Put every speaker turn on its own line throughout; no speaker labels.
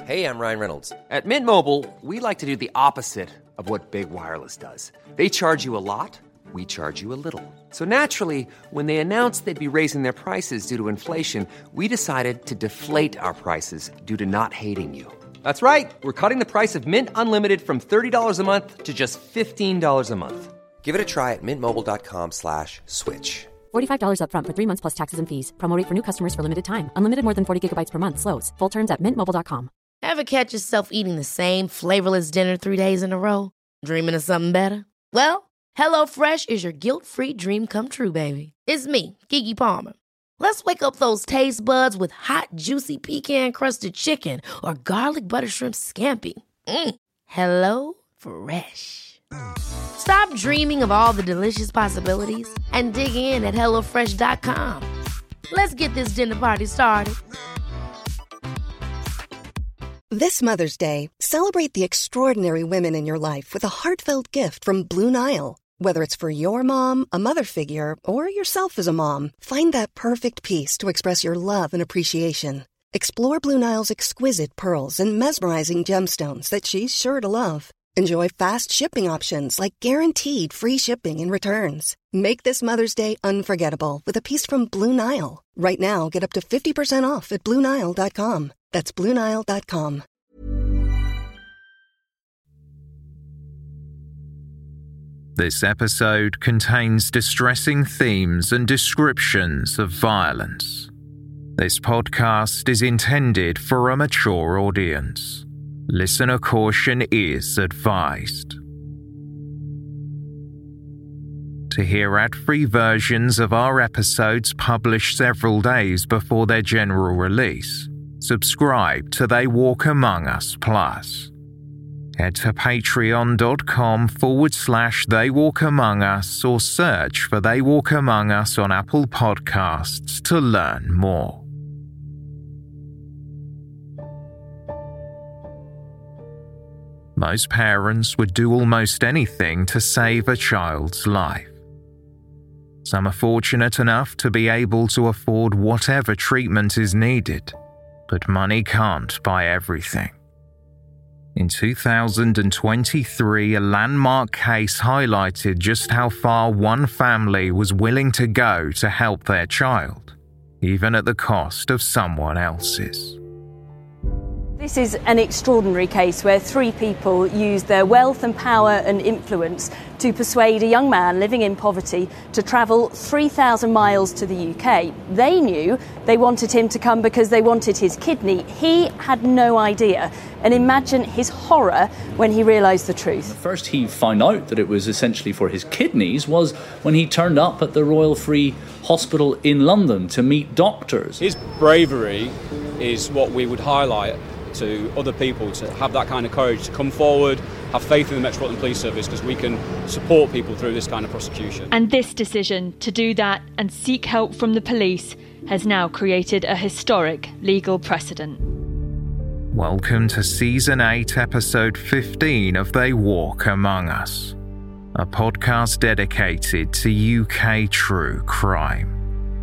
Hey, I'm Ryan Reynolds.
At Mint Mobile, we like to do the opposite of what Big Wireless does. They charge you a lot, we charge you a little. So naturally, when they announced they'd be raising their prices due to inflation, we decided to deflate our prices due to not hating you. That's right. We're cutting the price of Mint Unlimited from $30 a month to just $15 a month.
Give it a try at mintmobile.com/switch.
$45 up front for 3 months plus taxes and fees. Promo rate for new customers for limited time. Unlimited more than 40 gigabytes per month. Slows full terms at mintmobile.com.
Ever catch yourself eating the same flavorless dinner 3 days in a row? Dreaming of something better? Well, HelloFresh is your guilt-free dream come true, baby. It's me, Keke Palmer. Let's wake up those taste buds with hot, juicy pecan-crusted chicken or garlic butter shrimp scampi. Hello Fresh. Stop dreaming of all the delicious possibilities and dig in at HelloFresh.com. Let's get this dinner party started.
This Mother's Day, celebrate the extraordinary women in your life with a heartfelt gift from Blue Nile. Whether it's for your mom, a mother figure, or yourself as a mom, find that perfect piece to express your love and appreciation. Explore Blue Nile's exquisite pearls and mesmerizing gemstones that she's sure to love. Enjoy fast shipping options like guaranteed free shipping and returns. Make this Mother's Day unforgettable with a piece from Blue Nile. Right now, get up to 50% off at BlueNile.com. That's BlueNile.com.
This episode contains distressing themes and descriptions of violence. This podcast is intended for a mature audience. Listener caution is advised. To hear ad-free versions of our episodes published several days before their general release, subscribe to They Walk Among Us Plus. Head to patreon.com/They Walk Among Us or search for They Walk Among Us on Apple Podcasts to learn more. Most parents would do almost anything to save a child's life. Some are fortunate enough to be able to afford whatever treatment is needed, but money can't buy everything. In 2023, a landmark case highlighted just how far one family was willing to go to help their child, even at the cost of someone else's.
This is an extraordinary case where 3 people used their wealth and power and influence to persuade a young man living in poverty to travel 3,000 miles to the UK. They knew they wanted him to come because they wanted his kidney. He had no idea. And imagine his horror when he realised the truth.
The first he found out that it was essentially for his kidneys was when he turned up at the Royal Free Hospital in London to meet doctors.
His bravery is what we would highlight to other people, to have that kind of courage, to come forward, have faith in the Metropolitan Police Service, because we can support people through this kind of prosecution.
And this decision to do that and seek help from the police has now created a historic legal precedent.
Welcome to Season 8, Episode 15 of They Walk Among Us, a podcast dedicated to UK true crime.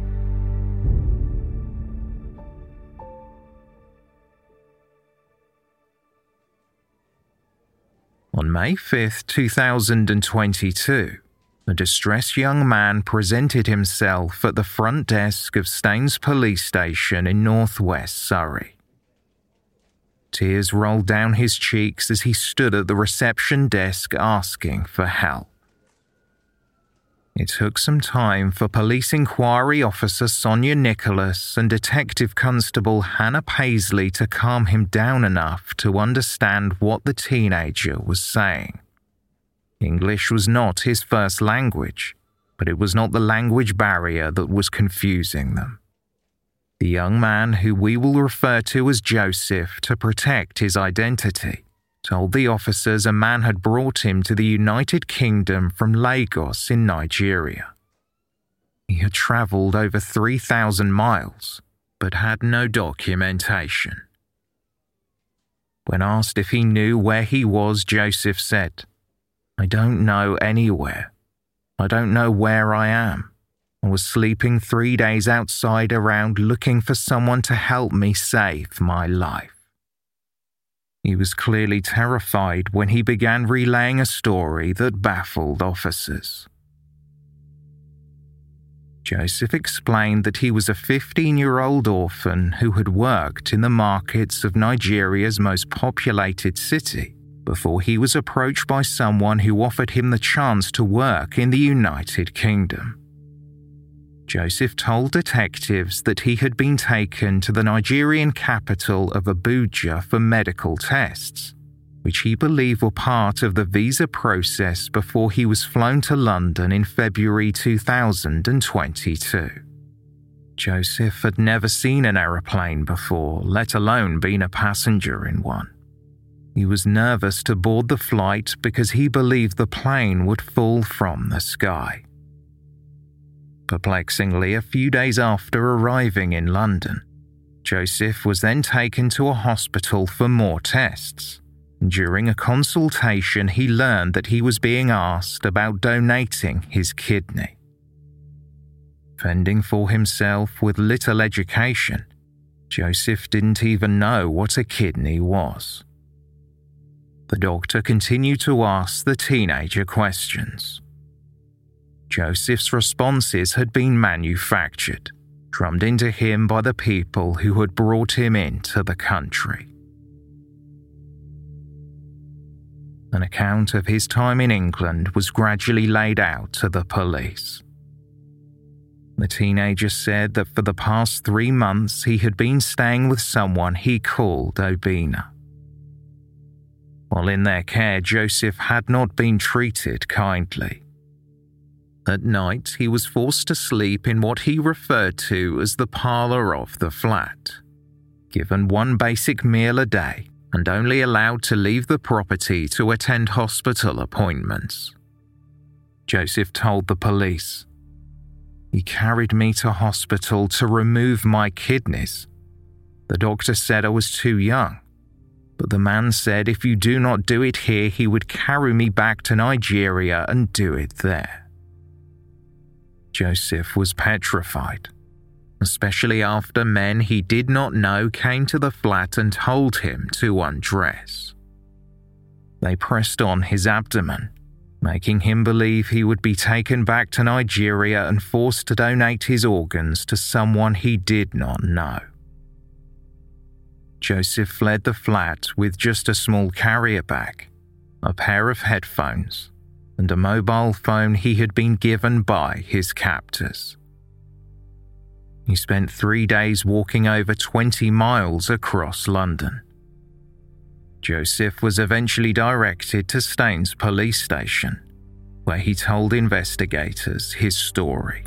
On May 5th, 2022, a distressed young man presented himself at the front desk of Staines Police Station in northwest Surrey. Tears rolled down his cheeks as he stood at the reception desk asking for help. It took some time for Police Inquiry Officer Sonia Nicholas and Detective Constable Hannah Paisley to calm him down enough to understand what the teenager was saying. English was not his first language, but it was not the language barrier that was confusing them. The young man, who we will refer to as Joseph to protect his identity, told the officers a man had brought him to the United Kingdom from Lagos in Nigeria. He had travelled over 3,000 miles, but had no documentation. When asked if he knew where he was, Joseph said, "I don't know anywhere. I don't know where I am. I was sleeping 3 days outside around looking for someone to help me save my life." He was clearly terrified when he began relaying a story that baffled officers. Joseph explained that he was a 15-year-old orphan who had worked in the markets of Nigeria's most populated city before he was approached by someone who offered him the chance to work in the United Kingdom. Joseph told detectives that he had been taken to the Nigerian capital of Abuja for medical tests, which he believed were part of the visa process before he was flown to London in February 2022. Joseph had never seen an aeroplane before, let alone been a passenger in one. He was nervous to board the flight because he believed the plane would fall from the sky. Perplexingly, a few days after arriving in London, Joseph was then taken to a hospital for more tests. During a consultation, he learned that he was being asked about donating his kidney. Fending for himself with little education, Joseph didn't even know what a kidney was. The doctor continued to ask the teenager questions. Joseph's responses had been manufactured, drummed into him by the people who had brought him into the country. An account of his time in England was gradually laid out to the police. The teenager said that for the past 3 months he had been staying with someone he called Obina. While in their care, Joseph had not been treated kindly. At night, he was forced to sleep in what he referred to as the parlour of the flat, given one basic meal a day and only allowed to leave the property to attend hospital appointments. Joseph told the police, "He carried me to hospital to remove my kidneys. The doctor said I was too young, but the man said if you do not do it here, he would carry me back to Nigeria and do it there." Joseph was petrified, especially after men he did not know came to the flat and told him to undress. They pressed on his abdomen, making him believe he would be taken back to Nigeria and forced to donate his organs to someone he did not know. Joseph fled the flat with just a small carrier bag, a pair of headphones, and a mobile phone he had been given by his captors. He spent 3 days walking over 20 miles across London. Joseph was eventually directed to Staines police station, where he told investigators his story.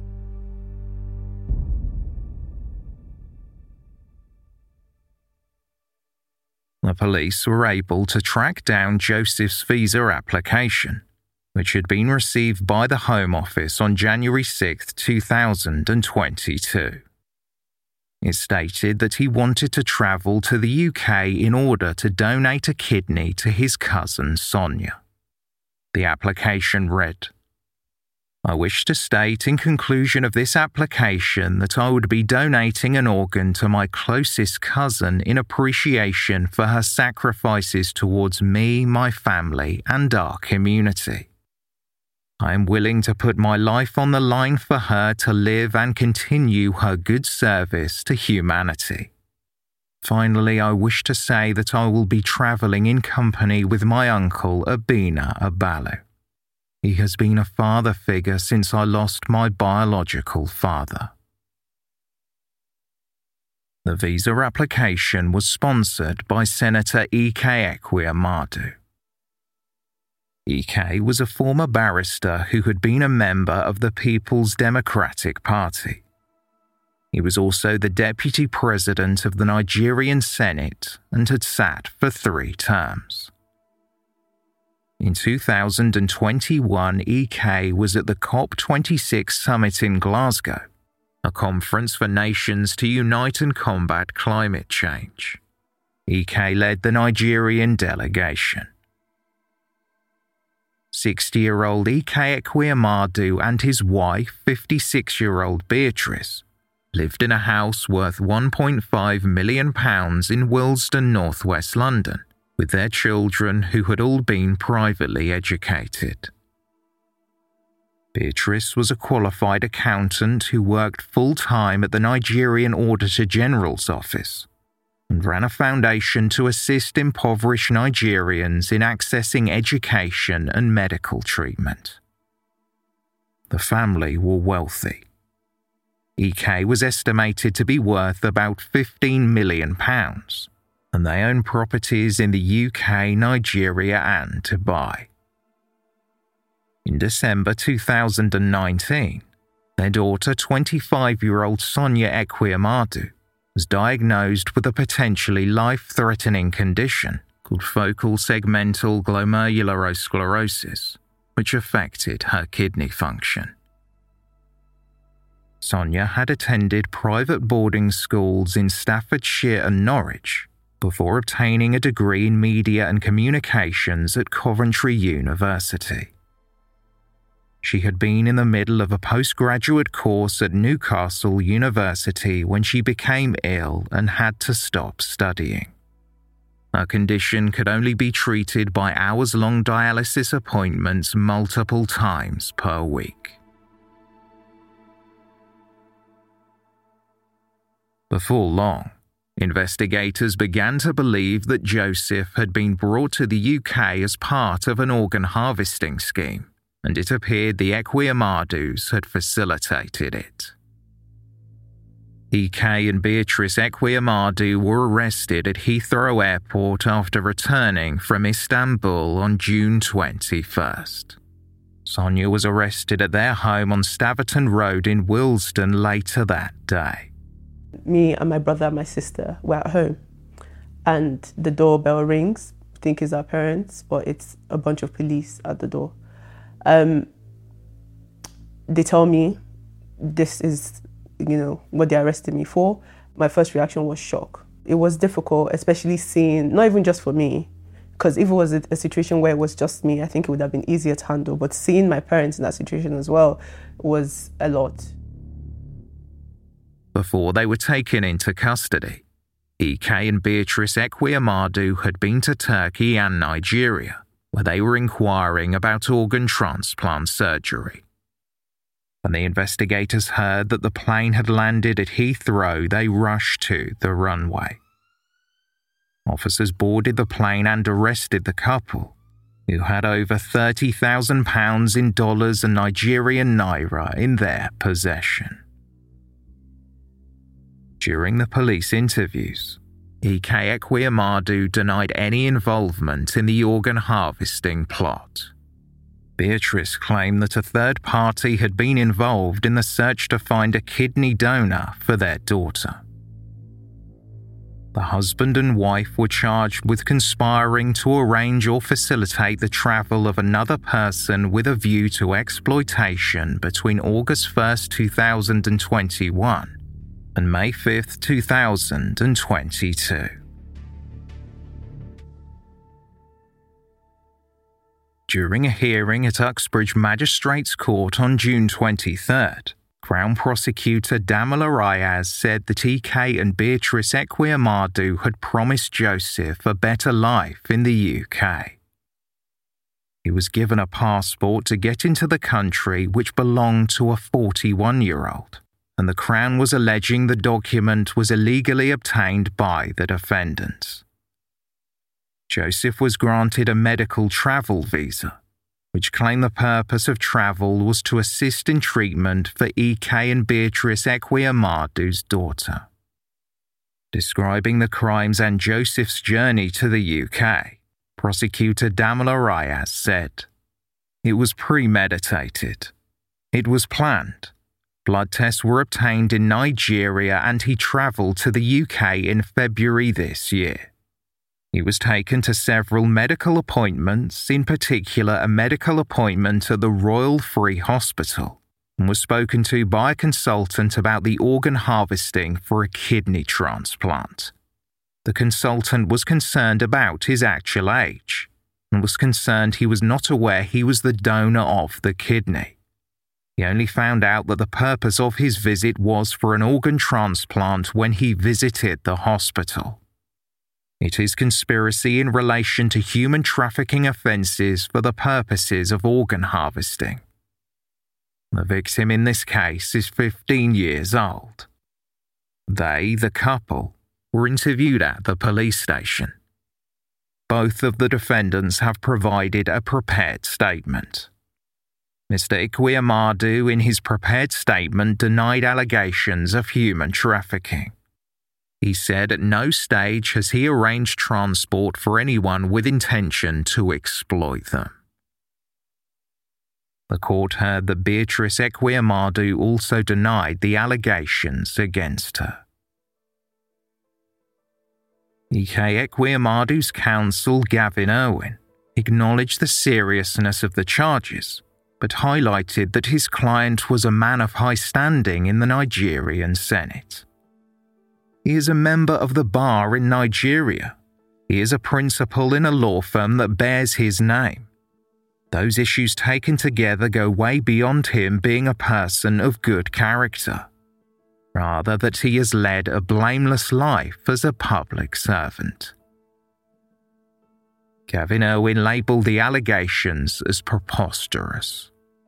The police were able to track down Joseph's visa application, which had been received by the Home Office on January 6, 2022. It stated that he wanted to travel to the UK in order to donate a kidney to his cousin Sonia. The application read, "I wish to state in conclusion of this application that I would be donating an organ to my closest cousin in appreciation for her sacrifices towards me, my family, and our community. I am willing to put my life on the line for her to live and continue her good service to humanity. Finally, I wish to say that I will be travelling in company with my uncle Obina Abalu. He has been a father figure since I lost my biological father." The visa application was sponsored by Senator Ike Ekweamadu. Ike was a former barrister who had been a member of the People's Democratic Party. He was also the deputy president of the Nigerian Senate and had sat for 3 terms. In 2021, Ike was at the COP26 summit in Glasgow, a conference for nations to unite and combat climate change. Ike led the Nigerian delegation. 60-year-old Ike Ekweamadu and his wife, 56-year-old Beatrice, lived in a house worth £1.5 million in Willesden, northwest London, with their children who had all been privately educated. Beatrice was a qualified accountant who worked full-time at the Nigerian Auditor General's office and ran a foundation to assist impoverished Nigerians in accessing education and medical treatment. The family were wealthy. EK was estimated to be worth about £15 million, and they owned properties in the UK, Nigeria and Dubai. In December 2019, their daughter, 25-year-old Sonia Ekwuemadu, was diagnosed with a potentially life-threatening condition called focal segmental glomerulosclerosis, which affected her kidney function. Sonia had attended private boarding schools in Staffordshire and Norwich before obtaining a degree in media and communications at Coventry University. She had been in the middle of a postgraduate course at Newcastle University when she became ill and had to stop studying. Her condition could only be treated by hours-long dialysis appointments multiple times per week. Before long, investigators began to believe that Joseph had been brought to the UK as part of an organ harvesting scheme, and it appeared the Ekwuemadus had facilitated it. EK and Beatrice Ekwuemadu were arrested at Heathrow Airport after returning from Istanbul on June 21st. Sonia was arrested at their home on Staverton Road in Willesden later that day.
Me and my brother and my sister were at home, and the doorbell rings. I think it's our parents, but it's a bunch of police at the door. They tell me this is, what they arrested me for. My first reaction was shock. It was difficult, especially seeing, not even just for me, because if it was a situation where it was just me, I think it would have been easier to handle. But seeing my parents in that situation as well was a lot.
Before they were taken into custody, EK and Beatrice Ekwuemadu had been to Turkey and Nigeria, where they were inquiring about organ transplant surgery. When the investigators heard that the plane had landed at Heathrow, they rushed to the runway. Officers boarded the plane and arrested the couple, who had over £30,000 in dollars and Nigerian naira in their possession. During the police interviews, EK Ekwuemadu denied any involvement in the organ harvesting plot. Beatrice claimed that a third party had been involved in the search to find a kidney donor for their daughter. The husband and wife were charged with conspiring to arrange or facilitate the travel of another person with a view to exploitation between August 1st, 2021 and May 5th, 2022. During a hearing at Uxbridge Magistrates Court on June 23rd, Crown Prosecutor Damola Rayaz said that EK and Beatrice Ekwuemadu had promised Joseph a better life in the UK. He was given a passport to get into the country which belonged to a 41-year-old, and the Crown was alleging the document was illegally obtained by the defendants. Joseph was granted a medical travel visa, which claimed the purpose of travel was to assist in treatment for EK and Beatrice Ekwuemadu's daughter. Describing the crimes and Joseph's journey to the UK, Prosecutor Damola Rayaz said, "It was premeditated. It was planned. Blood tests were obtained in Nigeria and he travelled to the UK in February this year. He was taken to several medical appointments, in particular a medical appointment at the Royal Free Hospital, and was spoken to by a consultant about the organ harvesting for a kidney transplant. The consultant was concerned about his actual age, and was concerned he was not aware he was the donor of the kidney. He only found out that the purpose of his visit was for an organ transplant when he visited the hospital. It is conspiracy in relation to human trafficking offences for the purposes of organ harvesting. The victim in this case is 15 years old. They, the couple, were interviewed at the police station. Both of the defendants have provided a prepared statement. Mr. Ekwuemadu, in his prepared statement, denied allegations of human trafficking. He said at no stage has he arranged transport for anyone with intention to exploit them. The court heard that Beatrice Ekwuemadu also denied the allegations against her. Ike Ekwuemadu's counsel, Gavin Irwin, acknowledged the seriousness of the charges, but highlighted that his client was a man of high standing in the Nigerian Senate. He is a member of the bar in Nigeria. He is a principal in a law firm that bears his name. Those issues taken together go way beyond him being a person of good character, rather that he has led a blameless life as a public servant. Gavin Irwin labelled the allegations as preposterous.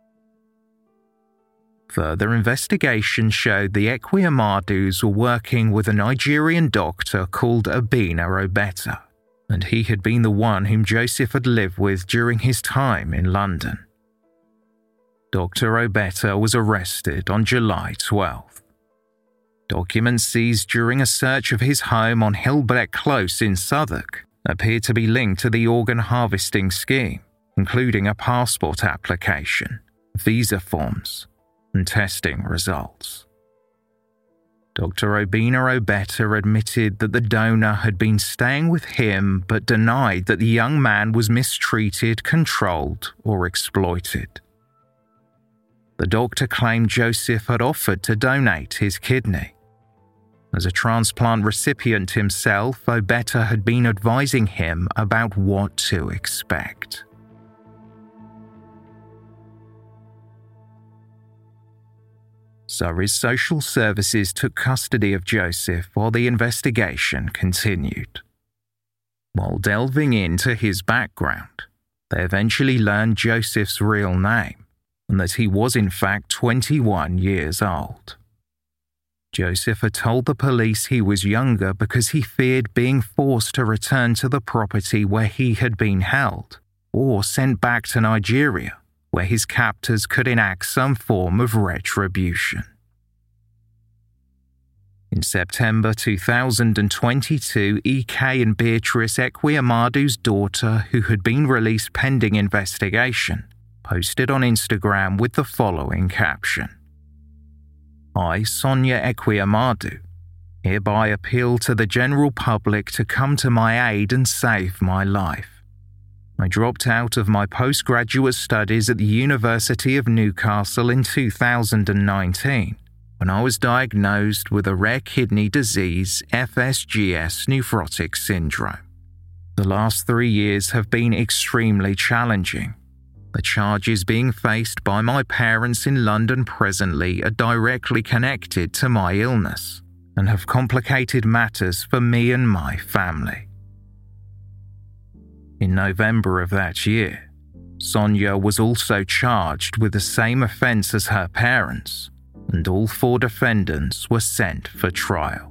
Further investigation showed the Ekwuemadus were working with a Nigerian doctor called Abina Obeta, and he had been the one whom Joseph had lived with during his time in London. Dr. Obeta was arrested on July 12th. Documents seized during a search of his home on Hillbreck Close in Southwark appeared to be linked to the organ harvesting scheme, including a passport application, visa forms, and testing results. Dr. Abina Obeta admitted that the donor had been staying with him but denied that the young man was mistreated, controlled, or exploited. The doctor claimed Joseph had offered to donate his kidney. As a transplant recipient himself, Obeta had been advising him about what to expect. Surrey's social services took custody of Joseph while the investigation continued. While delving into his background, they eventually learned Joseph's real name and that he was in fact 21 years old. Joseph had told the police he was younger because he feared being forced to return to the property where he had been held or sent back to Nigeria, where his captors could enact some form of retribution. In September 2022, E.K. and Beatrice Ekwuemadu's daughter, who had been released pending investigation, posted on Instagram with the following caption: I, Sonia Ekwuemadu, hereby appeal to the general public to come to my aid and save my life. I dropped out of my postgraduate studies at the University of Newcastle in 2019 when I was diagnosed with a rare kidney disease, FSGS nephrotic syndrome. The last 3 years have been extremely challenging. The charges being faced by my parents in London presently are directly connected to my illness and have complicated matters for me and my family. In November of that year, Sonia was also charged with the same offence as her parents, and all 4 defendants were sent for trial.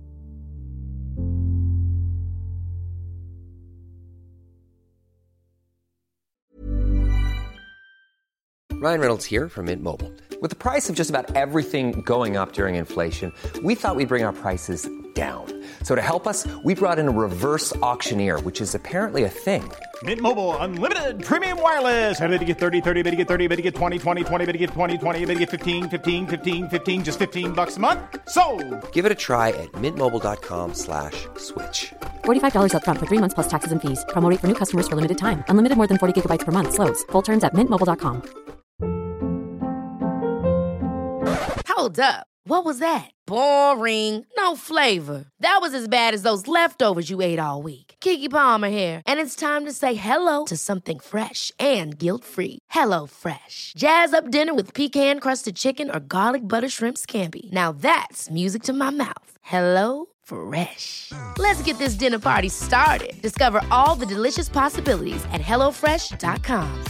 Ryan Reynolds here from Mint Mobile. With the price of just about everything going up during inflation, we thought we'd bring our prices down. So to help us, we brought in a reverse auctioneer, which is apparently a thing.
Mint Mobile Unlimited Premium Wireless. How to get 30, 30, bit to get 30, bit to get 20, 20, 20, bit to get 20, 20, bit to get 15, 15, 15, 15, just $15 a month? Sold! Give it a try at mintmobile.com/switch.
$45 up front for 3 months plus taxes and fees. Promo rate for new customers for limited time. Unlimited more than 40 gigabytes per month. Slows full terms at mintmobile.com.
Hold up. What was that? Boring. No flavor. That was as bad as those leftovers you ate all week. Keke Palmer here, and it's time to say hello to something fresh and guilt-free. Hello Fresh. Jazz up dinner with pecan-crusted chicken or garlic butter shrimp scampi. Now that's music to my mouth. Hello Fresh. Let's get this dinner party started. Discover all the delicious possibilities at HelloFresh.com.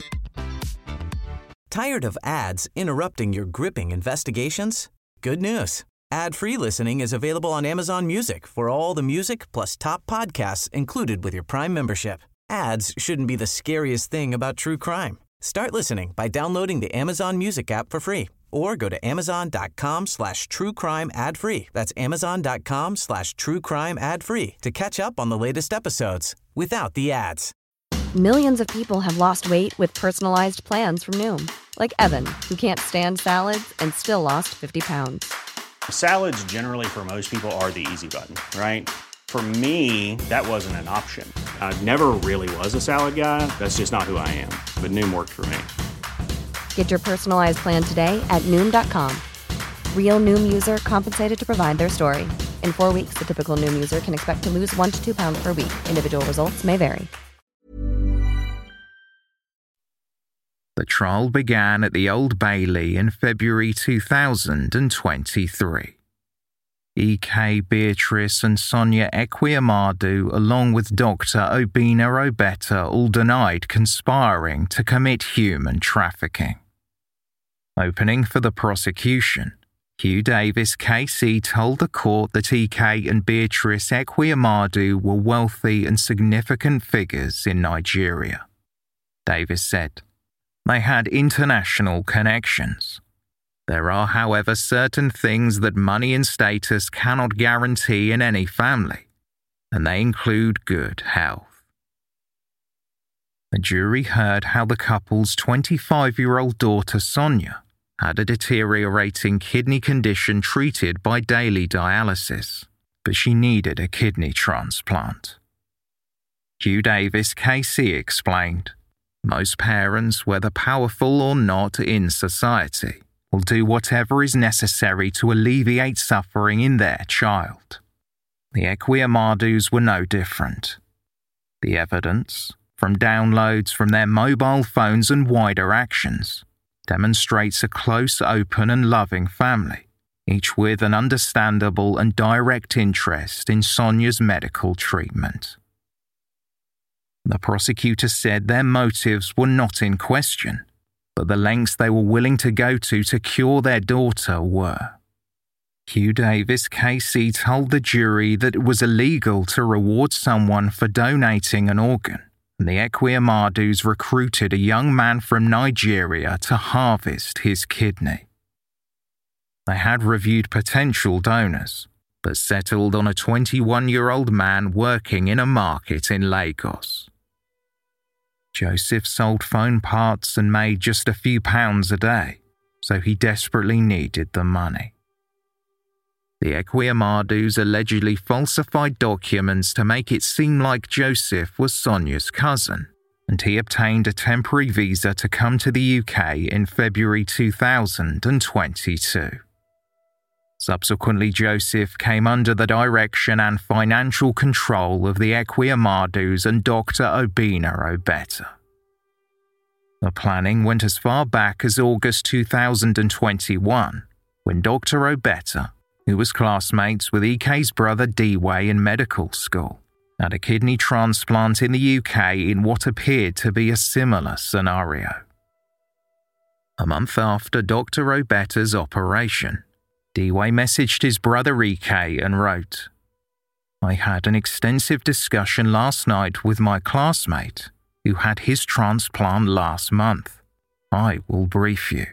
Tired of ads interrupting your gripping investigations? Good news. Ad-free listening is available on Amazon Music for all the music plus top podcasts included with your Prime membership. Ads shouldn't be the scariest thing about true crime. Start listening by downloading the Amazon Music app for free or go to amazon.com/truecrime ad-free. That's amazon.com/truecrime ad-free to catch up on the latest episodes without the ads.
Millions of people have lost weight with personalized plans from Noom. Like Evan, who can't stand salads and still lost 50 pounds.
Salads generally for most people are the easy button, right? For me, that wasn't an option. I never really was a salad guy. That's just not who I am. But Noom worked for me.
Get your personalized plan today at Noom.com. Real Noom user compensated to provide their story. In 4 weeks, the typical Noom user can expect to lose 1 to 2 pounds per week. Individual results may vary.
The trial began at the Old Bailey in February 2023. E.K. Beatrice and Sonia Equiamadu, along with Dr. Obina Obeta, all denied conspiring to commit human trafficking. Opening for the prosecution, Hugh Davis KC told the court that E.K. and Beatrice Equiamadu were wealthy and significant figures in Nigeria. Davis said, they had international connections. There are, however, certain things that money and status cannot guarantee in any family, and they include good health. The jury heard how the couple's 25-year-old daughter Sonia had a deteriorating kidney condition treated by daily dialysis, but she needed a kidney transplant. Hugh Davis KC explained, most parents, whether powerful or not in society, will do whatever is necessary to alleviate suffering in their child. The Equiamadus were no different. The evidence, from downloads from their mobile phones and wider actions, demonstrates a close, open and loving family, each with an understandable and direct interest in Sonia's medical treatment. The prosecutor said their motives were not in question, but the lengths they were willing to go to cure their daughter were. Hugh Davis KC told the jury that it was illegal to reward someone for donating an organ, and the Equiamadus recruited a young man from Nigeria to harvest his kidney. They had reviewed potential donors, but settled on a 21-year-old man working in a market in Lagos. Joseph sold phone parts and made just a few pounds a day, so he desperately needed the money. The Equiamadus allegedly falsified documents to make it seem like Joseph was Sonia's cousin, and he obtained a temporary visa to come to the UK in February 2022. Subsequently, Joseph came under the direction and financial control of the Equiamadus and Dr. Obina Obeta. The planning went as far back as August 2021, when Dr. Obeta, who was classmates with EK's brother D-Way in medical school, had a kidney transplant in the UK in what appeared to be a similar scenario. A month after Dr. Obeta's operation, D-Way messaged his brother EK and wrote, I had an extensive discussion last night with my classmate who had his transplant last month. I will brief you.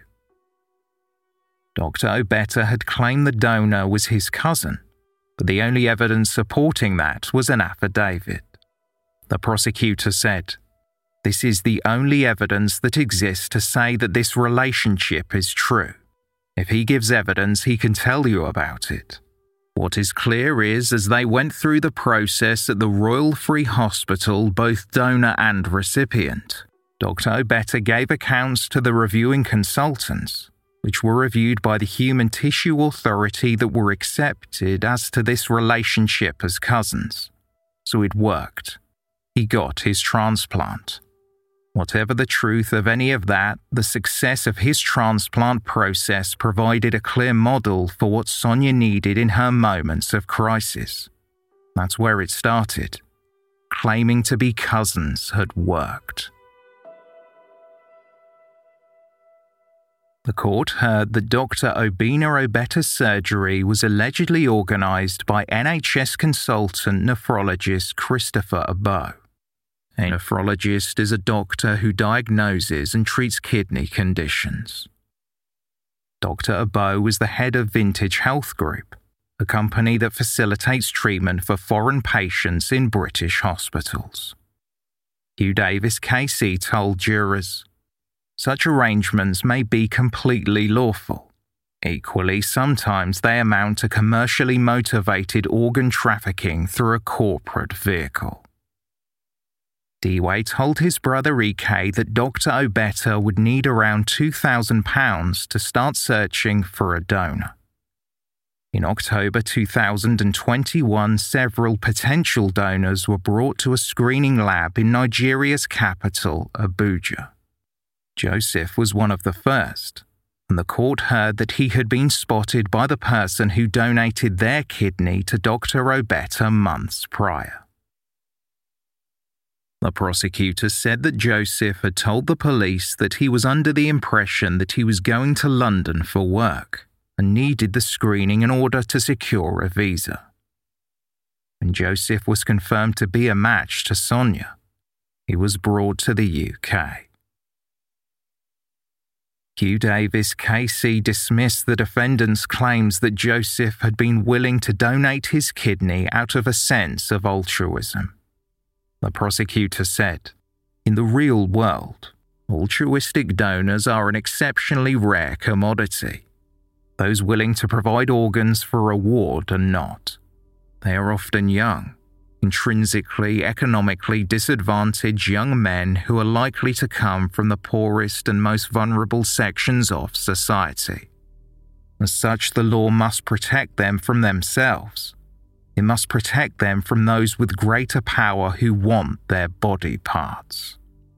Dr. Obeta had claimed the donor was his cousin, but the only evidence supporting that was an affidavit. The prosecutor said, this is the only evidence that exists to say that this relationship is true. If he gives evidence, he can tell you about it. What is clear is, as they went through the process at the Royal Free Hospital, both donor and recipient, Dr. Obeta gave accounts to the reviewing consultants, which were reviewed by the Human Tissue Authority that were accepted as to this relationship as cousins. So it worked. He got his transplant. Whatever the truth of any of that, the success of his transplant process provided a clear model for what Sonia needed in her moments of crisis. That's where it started. Claiming to be cousins had worked. The court heard that Dr. Obina Obeta's surgery was allegedly organised by NHS consultant nephrologist Christopher Abo. A nephrologist is a doctor who diagnoses and treats kidney conditions. Dr. Abo was the head of Vintage Health Group, a company that facilitates treatment for foreign patients in British hospitals. Hugh Davis KC told jurors, "Such arrangements may be completely lawful. Equally, sometimes they amount to commercially motivated organ trafficking through a corporate vehicle." Dewey told his brother EK that Dr. Obeta would need around £2,000 to start searching for a donor. In October 2021, several potential donors were brought to a screening lab in Nigeria's capital, Abuja. Joseph was one of the first, and the court heard that he had been spotted by the person who donated their kidney to Dr. Obeta months prior. The prosecutor said that Joseph had told the police that he was under the impression that he was going to London for work and needed the screening in order to secure a visa. When Joseph was confirmed to be a match to Sonia, he was brought to the UK. Hugh Davis KC dismissed the defendant's claims that Joseph had been willing to donate his kidney out of a sense of altruism. The prosecutor said, "In the real world, altruistic donors are an exceptionally rare commodity. Those willing to provide organs for reward are not. They are often young, intrinsically economically disadvantaged young men who are likely to come from the poorest and most vulnerable sections of society. As such, the law must protect them from themselves. It must protect them from those with greater power who want their body parts."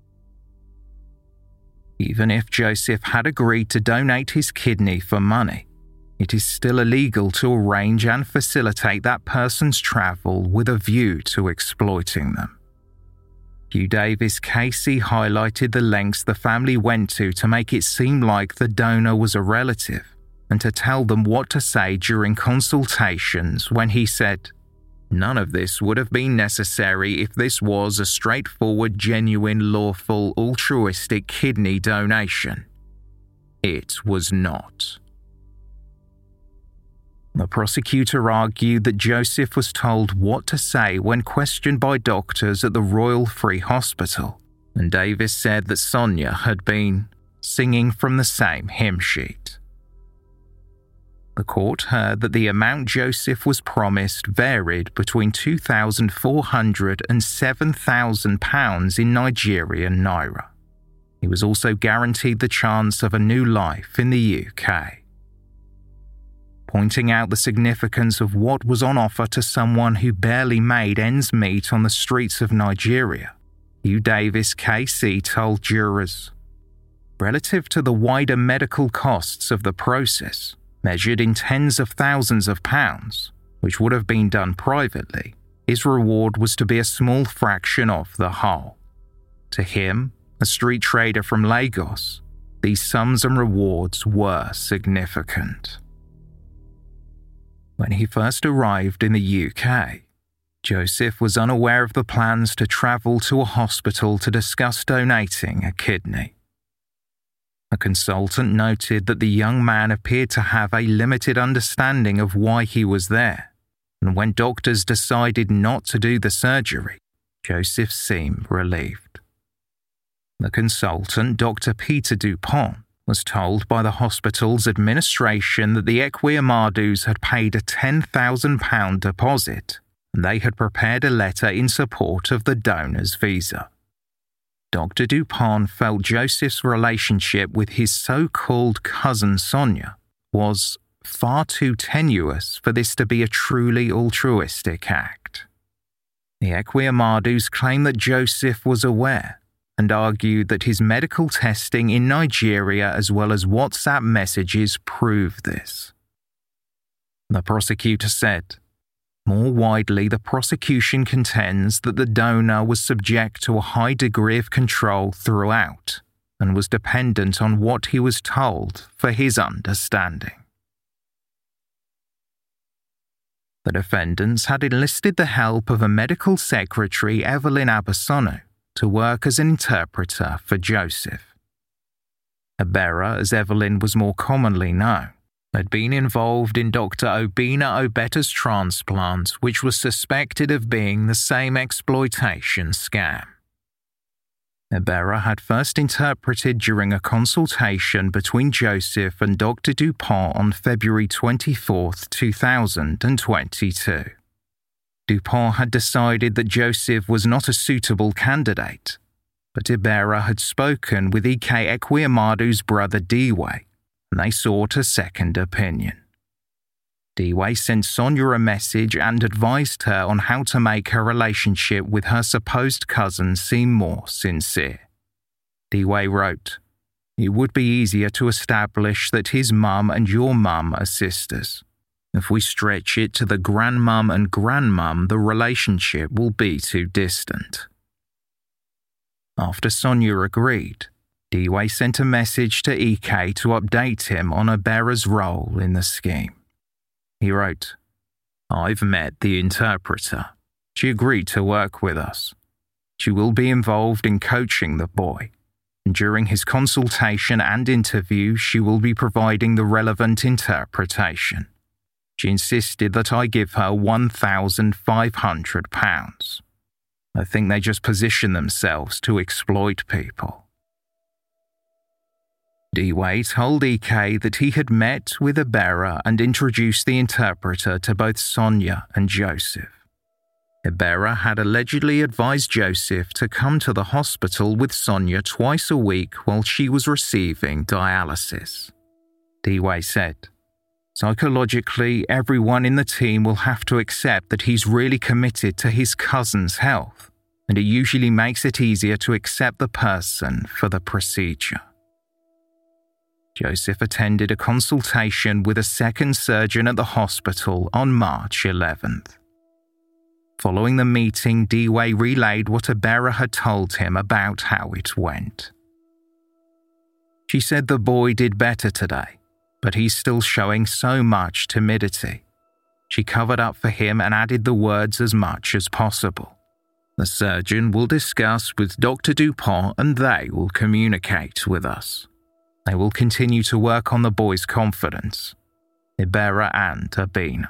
Even if Joseph had agreed to donate his kidney for money, it is still illegal to arrange and facilitate that person's travel with a view to exploiting them. Hugh Davis KC highlighted the lengths the family went to make it seem like the donor was a relative, and to tell them what to say during consultations when he said, "None of this would have been necessary if this was a straightforward, genuine, lawful, altruistic kidney donation. It was not." The prosecutor argued that Joseph was told what to say when questioned by doctors at the Royal Free Hospital, and Davis said that Sonia had been singing from the same hymn sheet. The court heard that the amount Joseph was promised varied between £2,400 and £7,000 in Nigerian naira. He was also guaranteed the chance of a new life in the UK. Pointing out the significance of what was on offer to someone who barely made ends meet on the streets of Nigeria, Hugh Davis KC told jurors, "Relative to the wider medical costs of the process, measured in tens of thousands of pounds, which would have been done privately, his reward was to be a small fraction of the whole. To him, a street trader from Lagos, these sums and rewards were significant." When he first arrived in the UK, Joseph was unaware of the plans to travel to a hospital to discuss donating a kidney. A consultant noted that the young man appeared to have a limited understanding of why he was there, and when doctors decided not to do the surgery, Joseph seemed relieved. The consultant, Dr. Peter Dupont, was told by the hospital's administration that the Ekweamadus had paid a £10,000 deposit, and they had prepared a letter in support of the donor's visa. Dr. Dupont felt Joseph's relationship with his so-called cousin Sonia was far too tenuous for this to be a truly altruistic act. The Ekweamadus claimed that Joseph was aware and argued that his medical testing in Nigeria as well as WhatsApp messages proved this. The prosecutor said, more widely, the prosecution contends that the donor was subject to a high degree of control throughout and was dependent on what he was told for his understanding. The defendants had enlisted the help of a medical secretary, Evelyn Abasonu, to work as an interpreter for Joseph. Ebere, as Evelyn was more commonly known, had been involved in Dr. Obinna Obeta's transplant, which was suspected of being the same exploitation scam. Ebere had first interpreted during a consultation between Joseph and Dr. Dupont on February 24, 2022. Dupont had decided that Joseph was not a suitable candidate, but Ebere had spoken with Ike Ekweamadu's brother Diwe, and they sought a second opinion. Diwe sent Sonia a message and advised her on how to make her relationship with her supposed cousin seem more sincere. Diwe wrote, "It would be easier to establish that his mum and your mum are sisters. If we stretch it to the grandmum and grandmum, the relationship will be too distant." After Sonia agreed, Diwe sent a message to Ike to update him on Ebere's role in the scheme. He wrote, "I've met the interpreter. She agreed to work with us. She will be involved in coaching the boy, and during his consultation and interview, she will be providing the relevant interpretation. She insisted that I give her £1,500. I think they just position themselves to exploit people." Diwe told Ike that he had met with Ebere and introduced the interpreter to both Sonia and Joseph. Ebere had allegedly advised Joseph to come to the hospital with Sonia twice a week while she was receiving dialysis. Diwe said, "Psychologically, everyone in the team will have to accept that he's really committed to his cousin's health, and it usually makes it easier to accept the person for the procedure." Joseph attended a consultation with a second surgeon at the hospital on March 11th. Following the meeting, Diwe relayed what Ebere had told him about how it went. She said the boy did better today, but he's still showing so much timidity. She covered up for him and added the words as much as possible. The surgeon will discuss with Dr. Dupont and they will communicate with us. They will continue to work on the boy's confidence. Ebere and Obinna.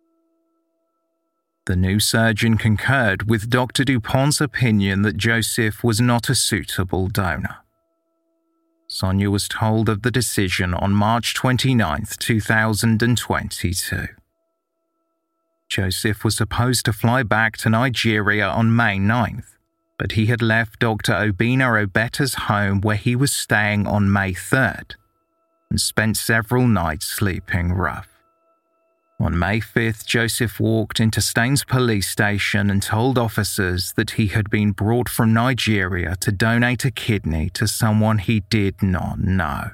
The new surgeon concurred with Dr. Dupont's opinion that Joseph was not a suitable donor. Sonia was told of the decision on March 29, 2022. Joseph was supposed to fly back to Nigeria on May 9th, but he had left Dr. Obinna Obeta's home where he was staying on May 3rd and spent several nights sleeping rough. On May 5th, Joseph walked into Staines police station and told officers that he had been brought from Nigeria to donate a kidney to someone he did not know.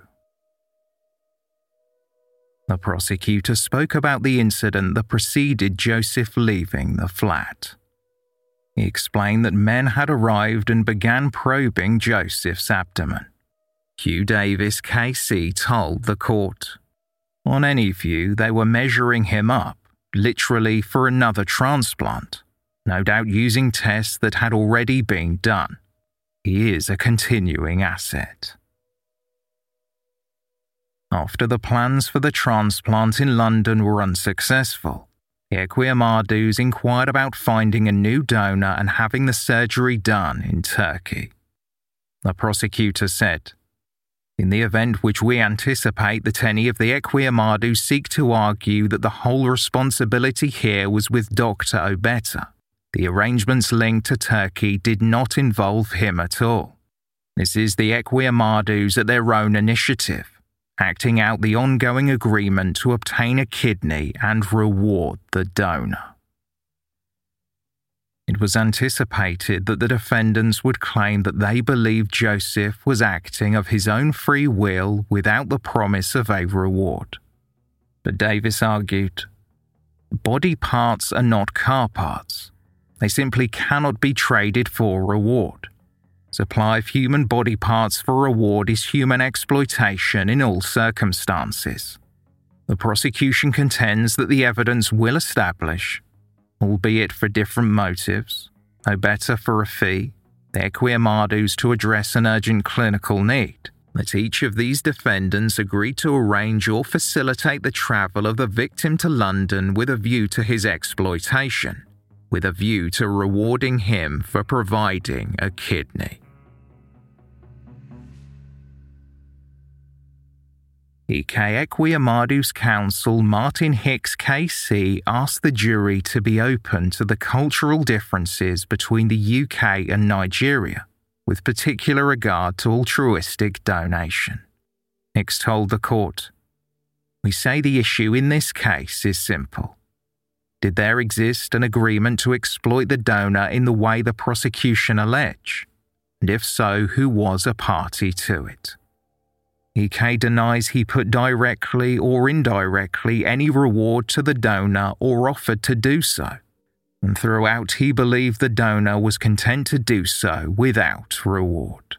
The prosecutor spoke about the incident that preceded Joseph leaving the flat. He explained that men had arrived and began probing Joseph's abdomen. Hugh Davis, KC, told the court, "On any view, they were measuring him up, literally for another transplant, no doubt using tests that had already been done. He is a continuing asset." After the plans for the transplant in London were unsuccessful, the Ekweamadus inquired about finding a new donor and having the surgery done in Turkey. The prosecutor said, "In the event which we anticipate that any of the Ekweamadus seek to argue that the whole responsibility here was with Dr. Obeta, the arrangements linked to Turkey did not involve him at all. This is the Ekwe-Amadus at their own initiative, acting out the ongoing agreement to obtain a kidney and reward the donor. It was anticipated that the defendants would claim that they believed Joseph was acting of his own free will without the promise of a reward. But Davis argued, body parts are not car parts. They simply cannot be traded for reward. Supply of human body parts for reward is human exploitation in all circumstances. The prosecution contends that the evidence will establish, albeit for different motives, Obeta for a fee, the Ekwe-Amadus to address an urgent clinical need, that each of these defendants agreed to arrange or facilitate the travel of the victim to London with a view to his exploitation, with a view to rewarding him for providing a kidney. Ike Ekwe-Amadu's counsel Martin Hicks KC asked the jury to be open to the cultural differences between the UK and Nigeria, with particular regard to altruistic donation. Hicks told the court, "We say the issue in this case is simple. Did there exist an agreement to exploit the donor in the way the prosecution allege? And if so, who was a party to it?" Ike denies he put directly or indirectly any reward to the donor or offered to do so, and throughout he believed the donor was content to do so without reward.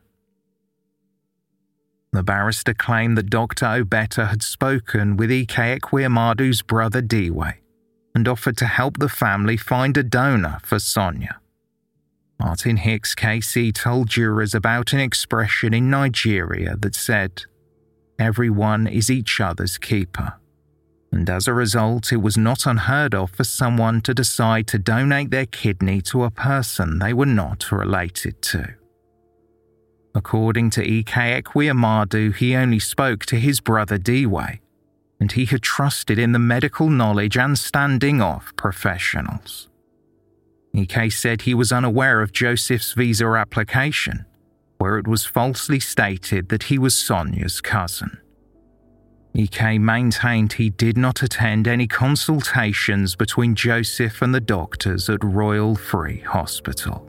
The barrister claimed that Dr. Obeta had spoken with Ike Ekwe-Amadu's brother Diwe and offered to help the family find a donor for Sonia. Martin Hicks KC told jurors about an expression in Nigeria that said, "Everyone is each other's keeper," and as a result it was not unheard of for someone to decide to donate their kidney to a person they were not related to. According to Ike Ekwe-Amadu, he only spoke to his brother Diwe, and he had trusted in the medical knowledge and standing of professionals. Ike said he was unaware of Joseph's visa application, where it was falsely stated that he was Sonia's cousin. Ike maintained he did not attend any consultations between Joseph and the doctors at Royal Free Hospital.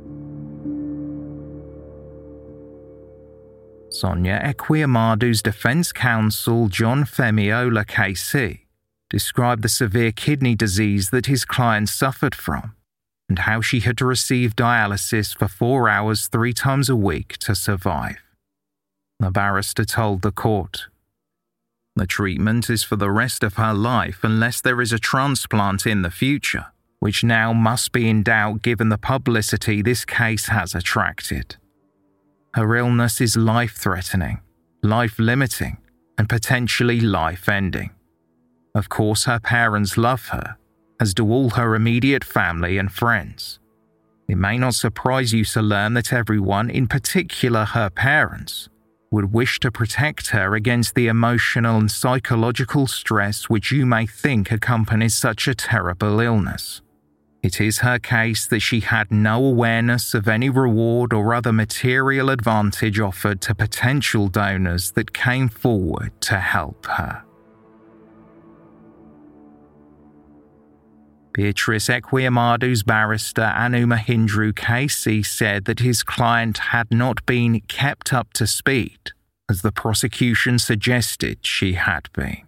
Sonia Ekwe-Amadu's defense counsel John Femiola KC described the severe kidney disease that his client suffered from, and how she had to receive dialysis for 4 hours 3 times a week to survive. The barrister told the court, "The treatment is for the rest of her life unless there is a transplant in the future, which now must be in doubt given the publicity this case has attracted. Her illness is life-threatening, life-limiting, and potentially life-ending. Of course, her parents love her, as do all her immediate family and friends. It may not surprise you to learn that everyone, in particular her parents, would wish to protect her against the emotional and psychological stress which you may think accompanies such a terrible illness. It is her case that she had no awareness of any reward or other material advantage offered to potential donors that came forward to help her." Beatrice Ekwe-Amadu's barrister Anu Mahindru KC said that his client had not been kept up to speed, as the prosecution suggested she had been.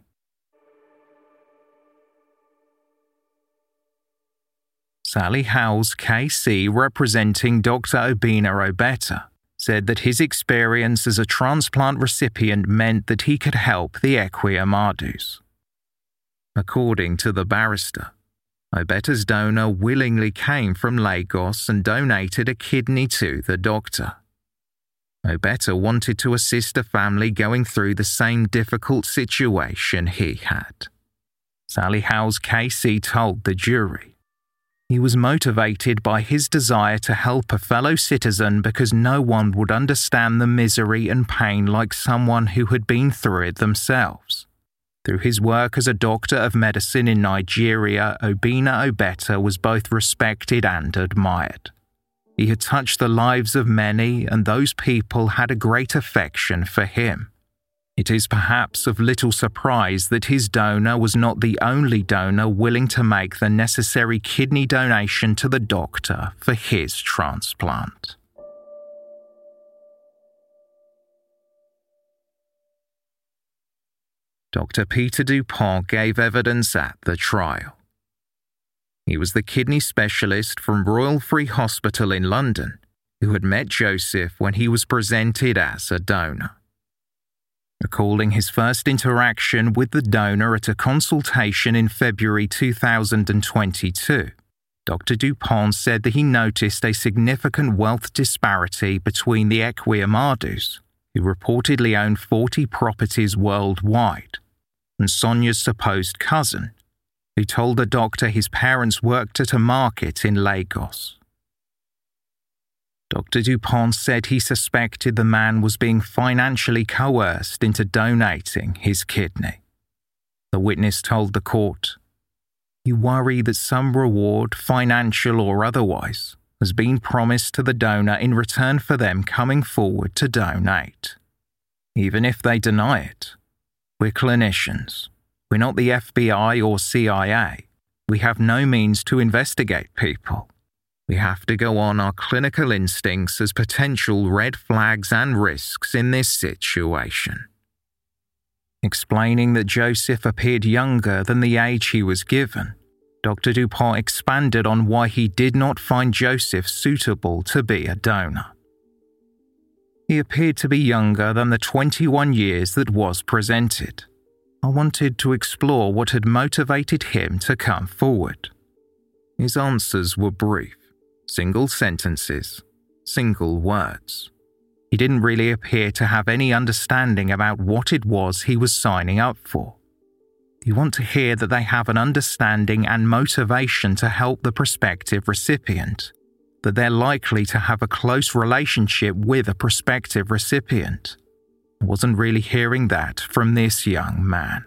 Sally Howes KC, representing Dr. Obina Obeta, said that his experience as a transplant recipient meant that he could help the Ekwe-Amadus. According to the barrister, Obeta's donor willingly came from Lagos and donated a kidney to the doctor. Obeta wanted to assist a family going through the same difficult situation he had. Sally Howes KC told the jury, "He was motivated by his desire to help a fellow citizen because no one would understand the misery and pain like someone who had been through it themselves. Through his work as a doctor of medicine in Nigeria, Obina Obeta was both respected and admired. He had touched the lives of many, and those people had a great affection for him. It is perhaps of little surprise that his donor was not the only donor willing to make the necessary kidney donation to the doctor for his transplant. Dr. Peter Dupont gave evidence at the trial. He was the kidney specialist from Royal Free Hospital in London who had met Joseph when he was presented as a donor. Recalling his first interaction with the donor at a consultation in February 2022, Dr. Dupont said that he noticed a significant wealth disparity between the Equiamadus, who reportedly owned 40 properties worldwide, and Sonia's supposed cousin, who told the doctor his parents worked at a market in Lagos. Dr. Dupont said he suspected the man was being financially coerced into donating his kidney. The witness told the court, "You worry that some reward, financial or otherwise, has been promised to the donor in return for them coming forward to donate. Even if they deny it, we're clinicians. We're not the FBI or CIA. We have no means to investigate people. We have to go on our clinical instincts as potential red flags and risks in this situation." Explaining that Joseph appeared younger than the age he was given, Dr. Dupont expanded on why he did not find Joseph suitable to be a donor. He appeared to be younger than the 21 years that was presented. I wanted to explore what had motivated him to come forward. His answers were brief. Single sentences, single words. He didn't really appear to have any understanding about what it was he was signing up for. You want to hear that they have an understanding and motivation to help the prospective recipient, that they're likely to have a close relationship with a prospective recipient. I wasn't really hearing that from this young man.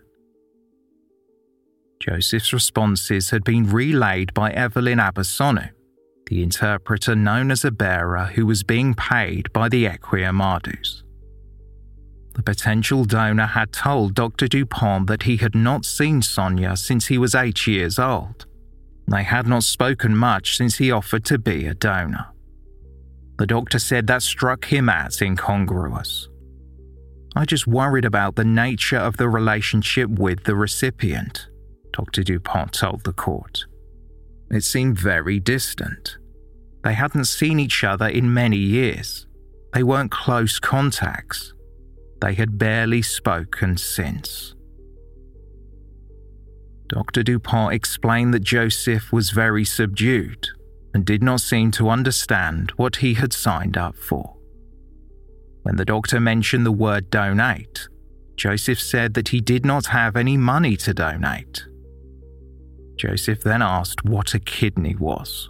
Joseph's responses had been relayed by Evelyn Abasonu, the interpreter known as a bearer who was being paid by the Equiamadus. The potential donor had told Dr. Dupont that he had not seen Sonia since he was 8 years old. They had not spoken much since he offered to be a donor. The doctor said that struck him as incongruous. "I just worried about the nature of the relationship with the recipient," Dr. Dupont told the court. It seemed very distant. They hadn't seen each other in many years. They weren't close contacts. They had barely spoken since. Dr. Dupont explained that Joseph was very subdued and did not seem to understand what he had signed up for. When the doctor mentioned the word donate, Joseph said that he did not have any money to donate. Joseph then asked what a kidney was.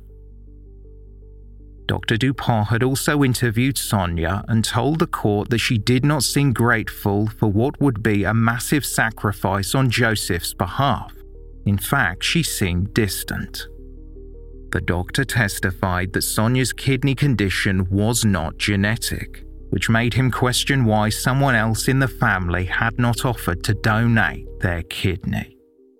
Dr. Dupont had also interviewed Sonia and told the court that she did not seem grateful for what would be a massive sacrifice on Joseph's behalf. In fact, she seemed distant. The doctor testified that Sonia's kidney condition was not genetic, which made him question why someone else in the family had not offered to donate their kidney.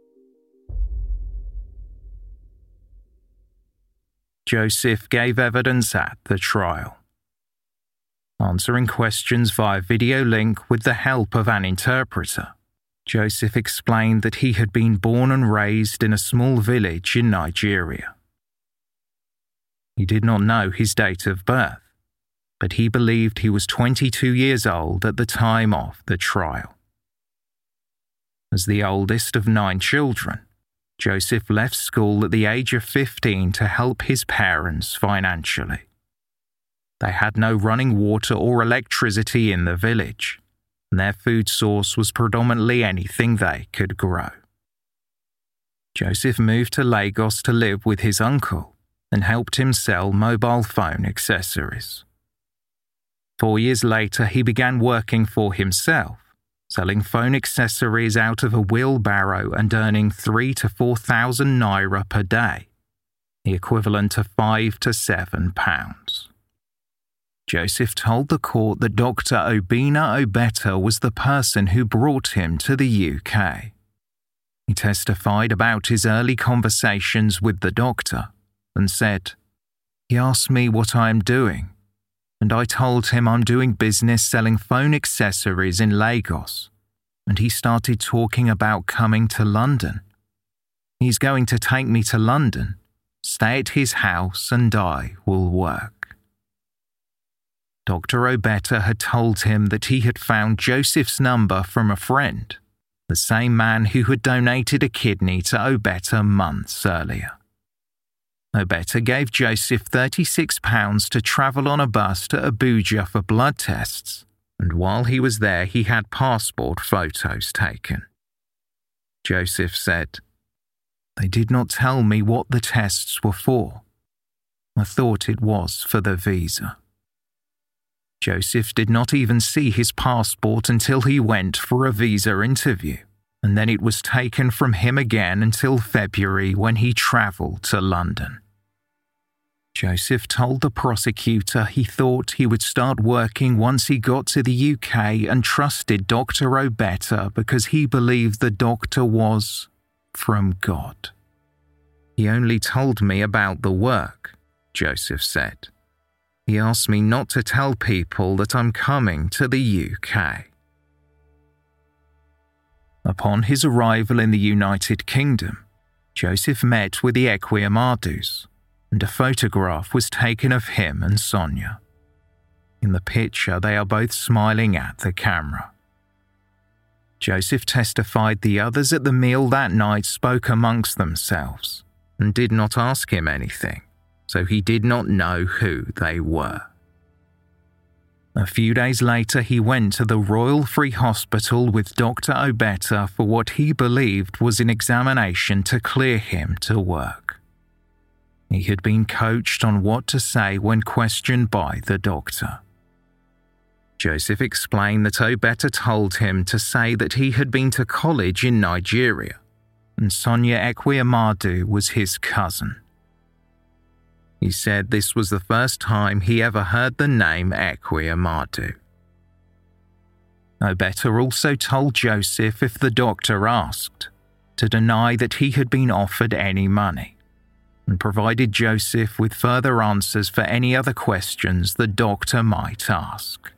Joseph gave evidence at the trial. Answering questions via video link with the help of an interpreter, Joseph explained that he had been born and raised in a small village in Nigeria. He did not know his date of birth, but he believed he was 22 years old at the time of the trial. As the oldest of 9 children, Joseph left school at the age of 15 to help his parents financially. They had no running water or electricity in the village, and their food source was predominantly anything they could grow. Joseph moved to Lagos to live with his uncle and helped him sell mobile phone accessories. 4 years later, he began working for himself, selling phone accessories out of a wheelbarrow and earning 3,000 to 4,000 naira per day, the equivalent of £5 to £7. Joseph told the court that Dr. Obinna Obeta was the person who brought him to the UK. He testified about his early conversations with the doctor and said, "He asked me what I am doing, and I told him I'm doing business selling phone accessories in Lagos, and he started talking about coming to London. He's going to take me to London, stay at his house, and I will work." Dr. Obeta had told him that he had found Joseph's number from a friend, the same man who had donated a kidney to Obeta months earlier. Obeta gave Joseph £36 to travel on a bus to Abuja for blood tests, and while he was there he had passport photos taken. Joseph said, "They did not tell me what the tests were for. I thought it was for the visa." Joseph did not even see his passport until he went for a visa interview, and then it was taken from him again until February when he travelled to London. Joseph told the prosecutor he thought he would start working once he got to the UK and trusted Dr. Obeta because he believed the doctor was from God. "He only told me about the work," Joseph said. "He asked me not to tell people that I'm coming to the UK." Upon his arrival in the United Kingdom, Joseph met with the Ekweamadus, and a photograph was taken of him and Sonia. In the picture, they are both smiling at the camera. Joseph testified the others at the meal that night spoke amongst themselves and did not ask him anything, so he did not know who they were. A few days later, he went to the Royal Free Hospital with Dr. Obeta for what he believed was an examination to clear him to work. He had been coached on what to say when questioned by the doctor. Joseph explained that Obeta told him to say that he had been to college in Nigeria, and Sonia Ekweamadu was his cousin. He said this was the first time he ever heard the name Ekweamadu. Obeta also told Joseph, if the doctor asked, to deny that he had been offered any money, and provided Joseph with further answers for any other questions the doctor might ask.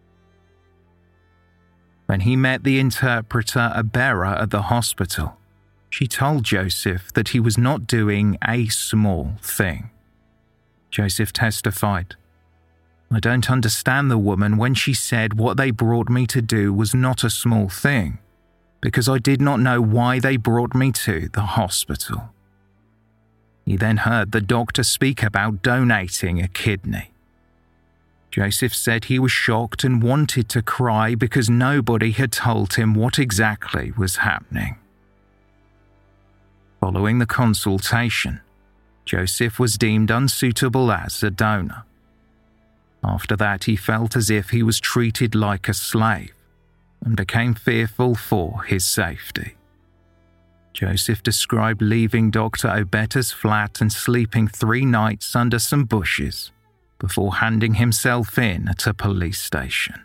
When he met the interpreter Abera at the hospital, she told Joseph that he was not doing a small thing. Joseph testified, "I don't understand the woman when she said what they brought me to do was not a small thing, because I did not know why they brought me to the hospital." He then heard the doctor speak about donating a kidney. Joseph said he was shocked and wanted to cry because nobody had told him what exactly was happening. Following the consultation, Joseph was deemed unsuitable as a donor. After that, he felt as if he was treated like a slave and became fearful for his safety. Joseph described leaving Dr. Obeta's flat and sleeping 3 nights under some bushes before handing himself in at a police station.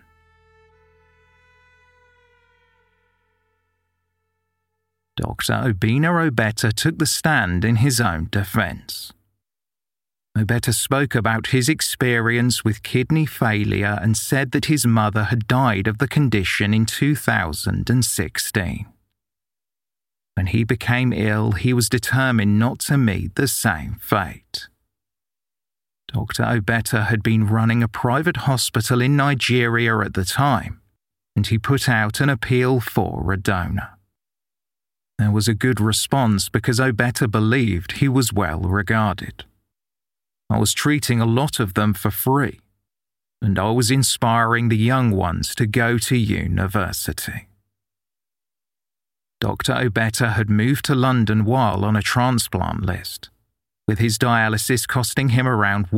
Dr. Obinna Obeta took the stand in his own defense. Obeta spoke about his experience with kidney failure and said that his mother had died of the condition in 2016. When he became ill, he was determined not to meet the same fate. Dr. Obeta had been running a private hospital in Nigeria at the time, and he put out an appeal for a donor. There was a good response because Obeta believed he was well regarded. I was treating a lot of them for free, and I was inspiring the young ones to go to university. Dr. Obeta had moved to London while on a transplant list, with his dialysis costing him around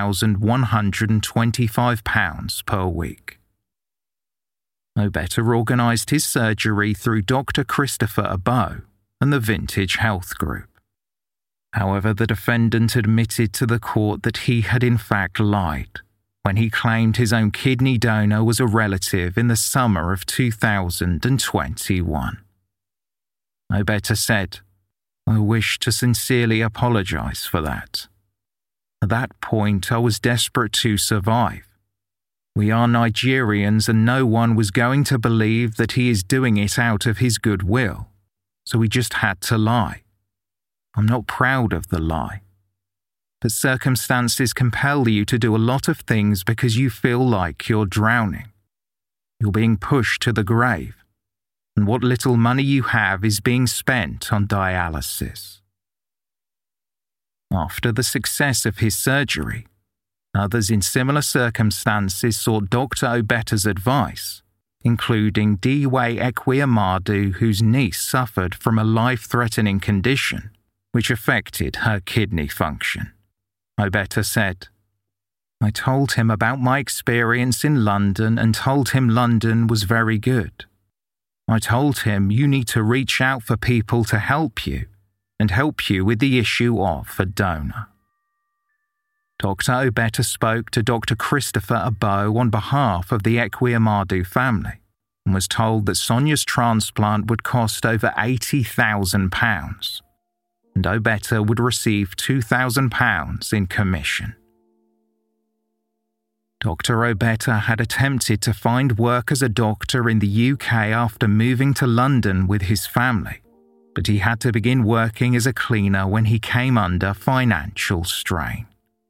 £1,125 per week. Obeta organised his surgery through Dr. Christopher Abo and the Vintage Health Group. However, the defendant admitted to the court that he had in fact lied when he claimed his own kidney donor was a relative in the summer of 2021. Obeta said, "I wish to sincerely apologise for that. At that point, I was desperate to survive. We are Nigerians and no one was going to believe that he is doing it out of his goodwill, so we just had to lie. I'm not proud of the lie. But circumstances compel you to do a lot of things because you feel like you're drowning. You're being pushed to the grave, and what little money you have is being spent on dialysis." After the success of his surgery, others in similar circumstances sought Dr. Obeta's advice, including Diwe Ekwuemadu, whose niece suffered from a life-threatening condition which affected her kidney function. Obeta said, "I told him about my experience in London and told him London was very good. I told him you need to reach out for people to help you and help you with the issue of a donor." Dr. Obeta spoke to Dr. Christopher Abo on behalf of the Ekwuemadu family and was told that Sonia's transplant would cost over £80,000, and Obeta would receive £2,000 in commission. Dr. Obeta had attempted to find work as a doctor in the UK after moving to London with his family, but he had to begin working as a cleaner when he came under financial strain.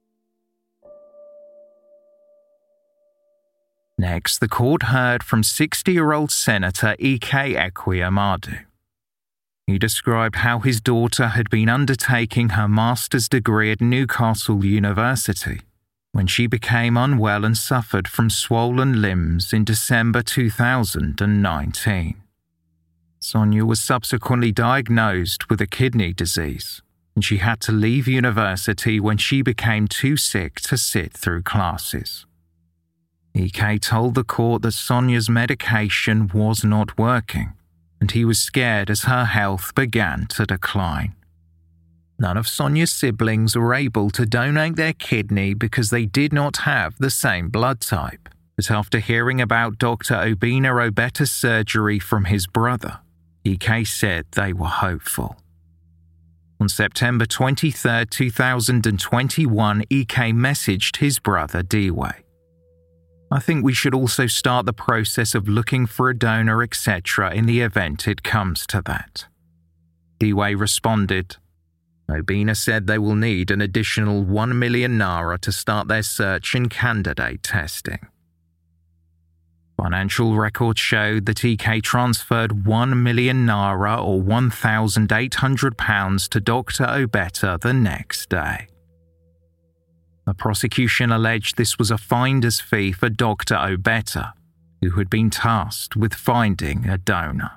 Next, the court heard from 60-year-old Senator Ike Ekwuemadu. He described how his daughter had been undertaking her master's degree at Newcastle University when she became unwell and suffered from swollen limbs in December 2019. Sonia was subsequently diagnosed with a kidney disease, and she had to leave university when she became too sick to sit through classes. Ike told the court that Sonia's medication was not working, and he was scared as her health began to decline. None of Sonia's siblings were able to donate their kidney because they did not have the same blood type, but after hearing about Dr. Obina Obeta's surgery from his brother, Ike said they were hopeful. On September 23, 2021, Ike messaged his brother Diwe. "I think we should also start the process of looking for a donor, etc. in the event it comes to that." Diwe responded, "Obina said they will need an additional 1 million naira to start their search and candidate testing." Financial records showed that Ike transferred 1 million naira or £1,800 to Dr. Obeta the next day. The prosecution alleged this was a finder's fee for Dr. Obeta, who had been tasked with finding a donor.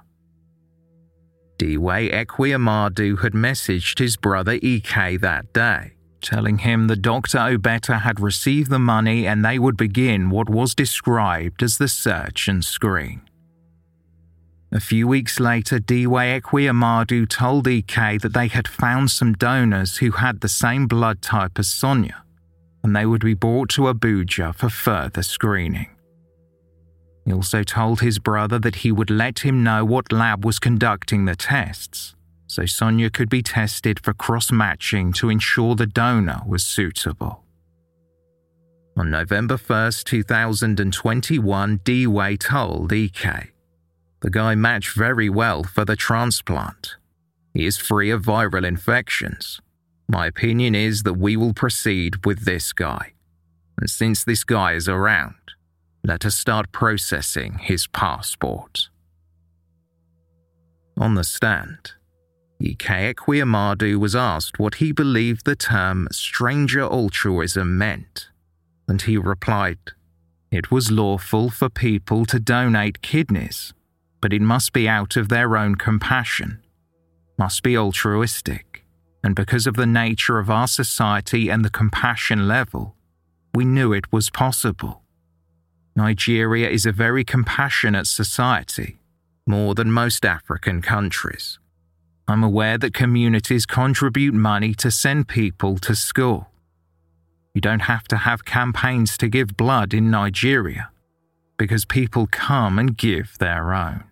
Diwe Ekwuemadu had messaged his brother Ike that day, telling him that Dr. Obeta had received the money and they would begin what was described as the search and screen. A few weeks later, Diwe Ekwuemadu told Ike that they had found some donors who had the same blood type as Sonia, and they would be brought to Abuja for further screening. He also told his brother that he would let him know what lab was conducting the tests, so Sonia could be tested for cross-matching to ensure the donor was suitable. On November 1, 2021, Diwe told Ike, "The guy matched very well for the transplant. He is free of viral infections. My opinion is that we will proceed with this guy. And since this guy is around, let us start processing his passport." On the stand, Ike Ekwuemadu was asked what he believed the term stranger altruism meant, and he replied, "It was lawful for people to donate kidneys, but it must be out of their own compassion, must be altruistic. And because of the nature of our society and the compassion level, we knew it was possible. Nigeria is a very compassionate society, more than most African countries. I'm aware that communities contribute money to send people to school. You don't have to have campaigns to give blood in Nigeria, because people come and give their own.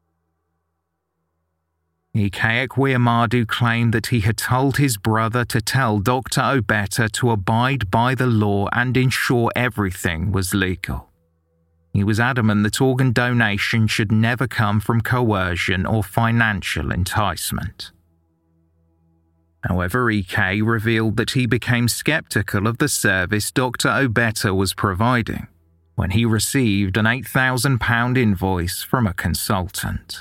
Ike Ekweamadu claimed that he had told his brother to tell Dr. Obeta to abide by the law and ensure everything was legal. He was adamant that organ donation should never come from coercion or financial enticement. However, Ike revealed that he became skeptical of the service Dr. Obeta was providing when he received an £8,000 invoice from a consultant.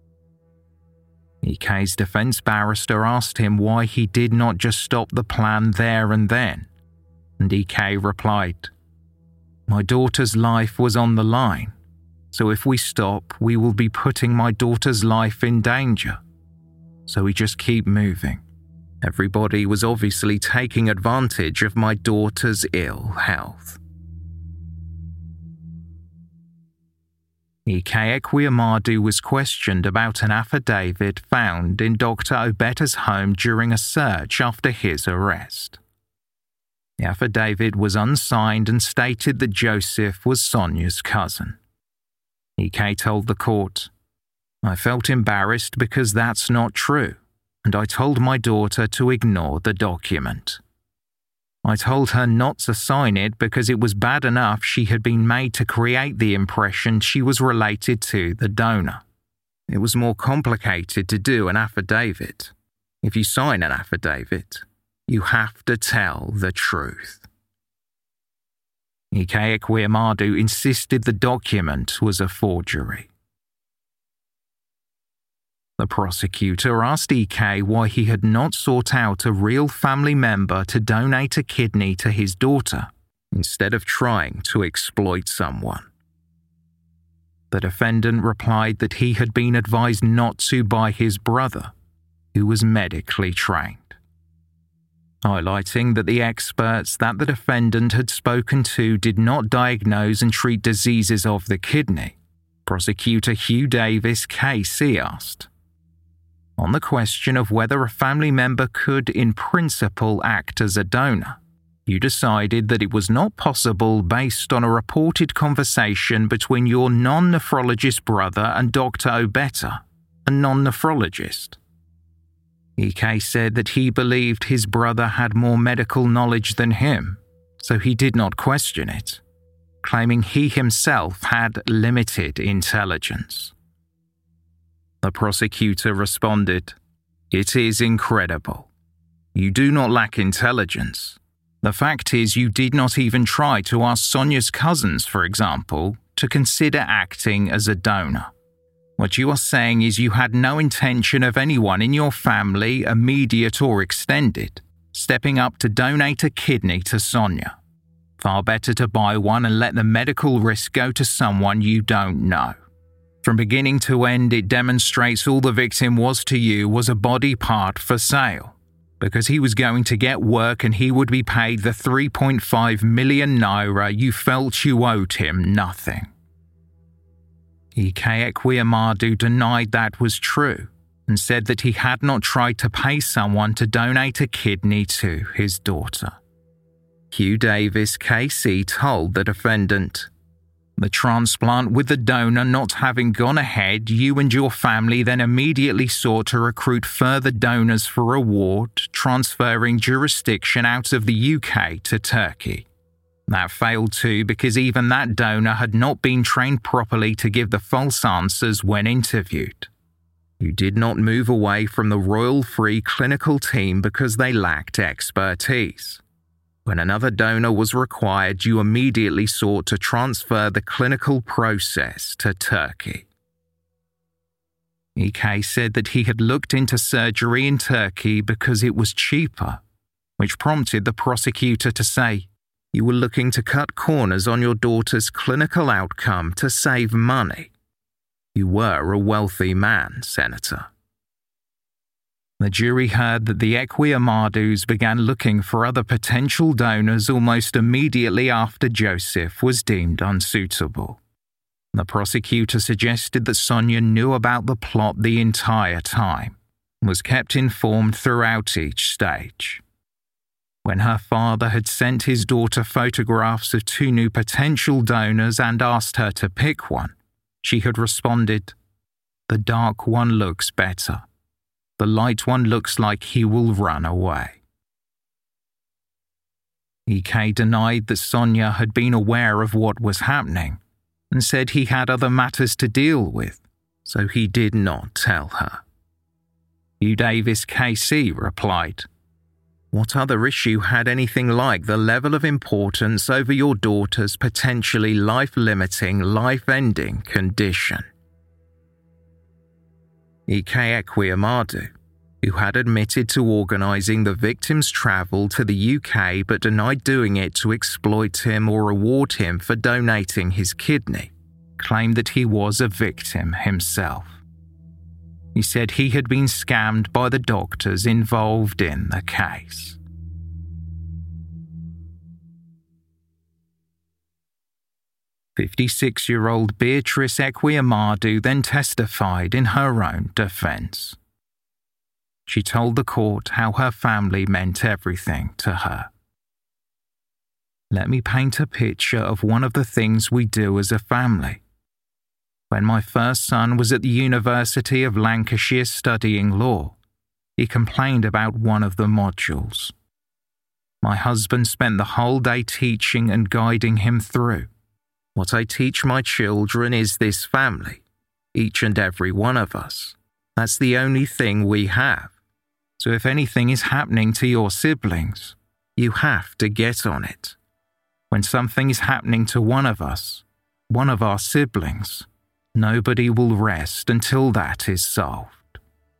Ike's defense barrister asked him why he did not just stop the plan there and then, and Ike replied, "My daughter's life was on the line, so if we stop, we will be putting my daughter's life in danger. So we just keep moving. Everybody was obviously taking advantage of my daughter's ill health." Ike Ekweamadu was questioned about an affidavit found in Dr. Obeta's home during a search after his arrest. The affidavit was unsigned and stated that Joseph was Sonia's cousin. Ike told the court, "I felt embarrassed because that's not true, and I told my daughter to ignore the document. I told her not to sign it because it was bad enough she had been made to create the impression she was related to the donor. It was more complicated to do an affidavit. If you sign an affidavit, you have to tell the truth." Ike Ekweamadu insisted the document was a forgery. The prosecutor asked Ike why he had not sought out a real family member to donate a kidney to his daughter, instead of trying to exploit someone. The defendant replied that he had been advised not to by his brother, who was medically trained. Highlighting that the experts that the defendant had spoken to did not diagnose and treat diseases of the kidney, Prosecutor Hugh Davis KC asked, on the question of whether a family member could in principle act as a donor, you decided that it was not possible based on a reported conversation between your non-nephrologist brother and Dr. Obeta, a non-nephrologist. Ike said that he believed his brother had more medical knowledge than him, so he did not question it, claiming he himself had limited intelligence. The prosecutor responded, "It is incredible. You do not lack intelligence. The fact is you did not even try to ask Sonia's cousins, for example, to consider acting as a donor. What you are saying is you had no intention of anyone in your family, immediate or extended, stepping up to donate a kidney to Sonia. Far better to buy one and let the medical risk go to someone you don't know. From beginning to end, it demonstrates all the victim was to you was a body part for sale, because he was going to get work and he would be paid the 3.5 million naira you felt you owed him nothing." Ike Ekweamadu denied that was true and said that he had not tried to pay someone to donate a kidney to his daughter. Hugh Davis KC told the defendant, "The transplant with the donor not having gone ahead, you and your family then immediately sought to recruit further donors for a ward, transferring jurisdiction out of the UK to Turkey. That failed too because even that donor had not been trained properly to give the false answers when interviewed. You did not move away from the Royal Free clinical team because they lacked expertise. When another donor was required, you immediately sought to transfer the clinical process to Turkey." Ike said that he had looked into surgery in Turkey because it was cheaper, which prompted the prosecutor to say, "You were looking to cut corners on your daughter's clinical outcome to save money. You were a wealthy man, Senator." The jury heard that the Ekweamadus began looking for other potential donors almost immediately after Joseph was deemed unsuitable. The prosecutor suggested that Sonia knew about the plot the entire time and was kept informed throughout each stage. When her father had sent his daughter photographs of 2 new potential donors and asked her to pick one, she had responded, "The dark one looks better. The light one looks like he will run away." EK denied that Sonia had been aware of what was happening and said he had other matters to deal with, so he did not tell her. Hugh Davis KC replied, "What other issue had anything like the level of importance over your daughter's potentially life-limiting, life-ending condition?" EK Ekwuemadu, who had admitted to organising the victim's travel to the UK but denied doing it to exploit him or reward him for donating his kidney, claimed that he was a victim himself. He said he had been scammed by the doctors involved in the case. "56-year-old Beatrice Ekwuemadu then testified in her own defence. She told the court how her family meant everything to her. "Let me paint a picture of one of the things we do as a family. When my first son was at the University of Lancashire studying law, he complained about one of the modules. My husband spent the whole day teaching and guiding him through. What I teach my children is this family, each and every one of us. That's the only thing we have. So if anything is happening to your siblings, you have to get on it. When something is happening to one of us, one of our siblings, nobody will rest until that is solved."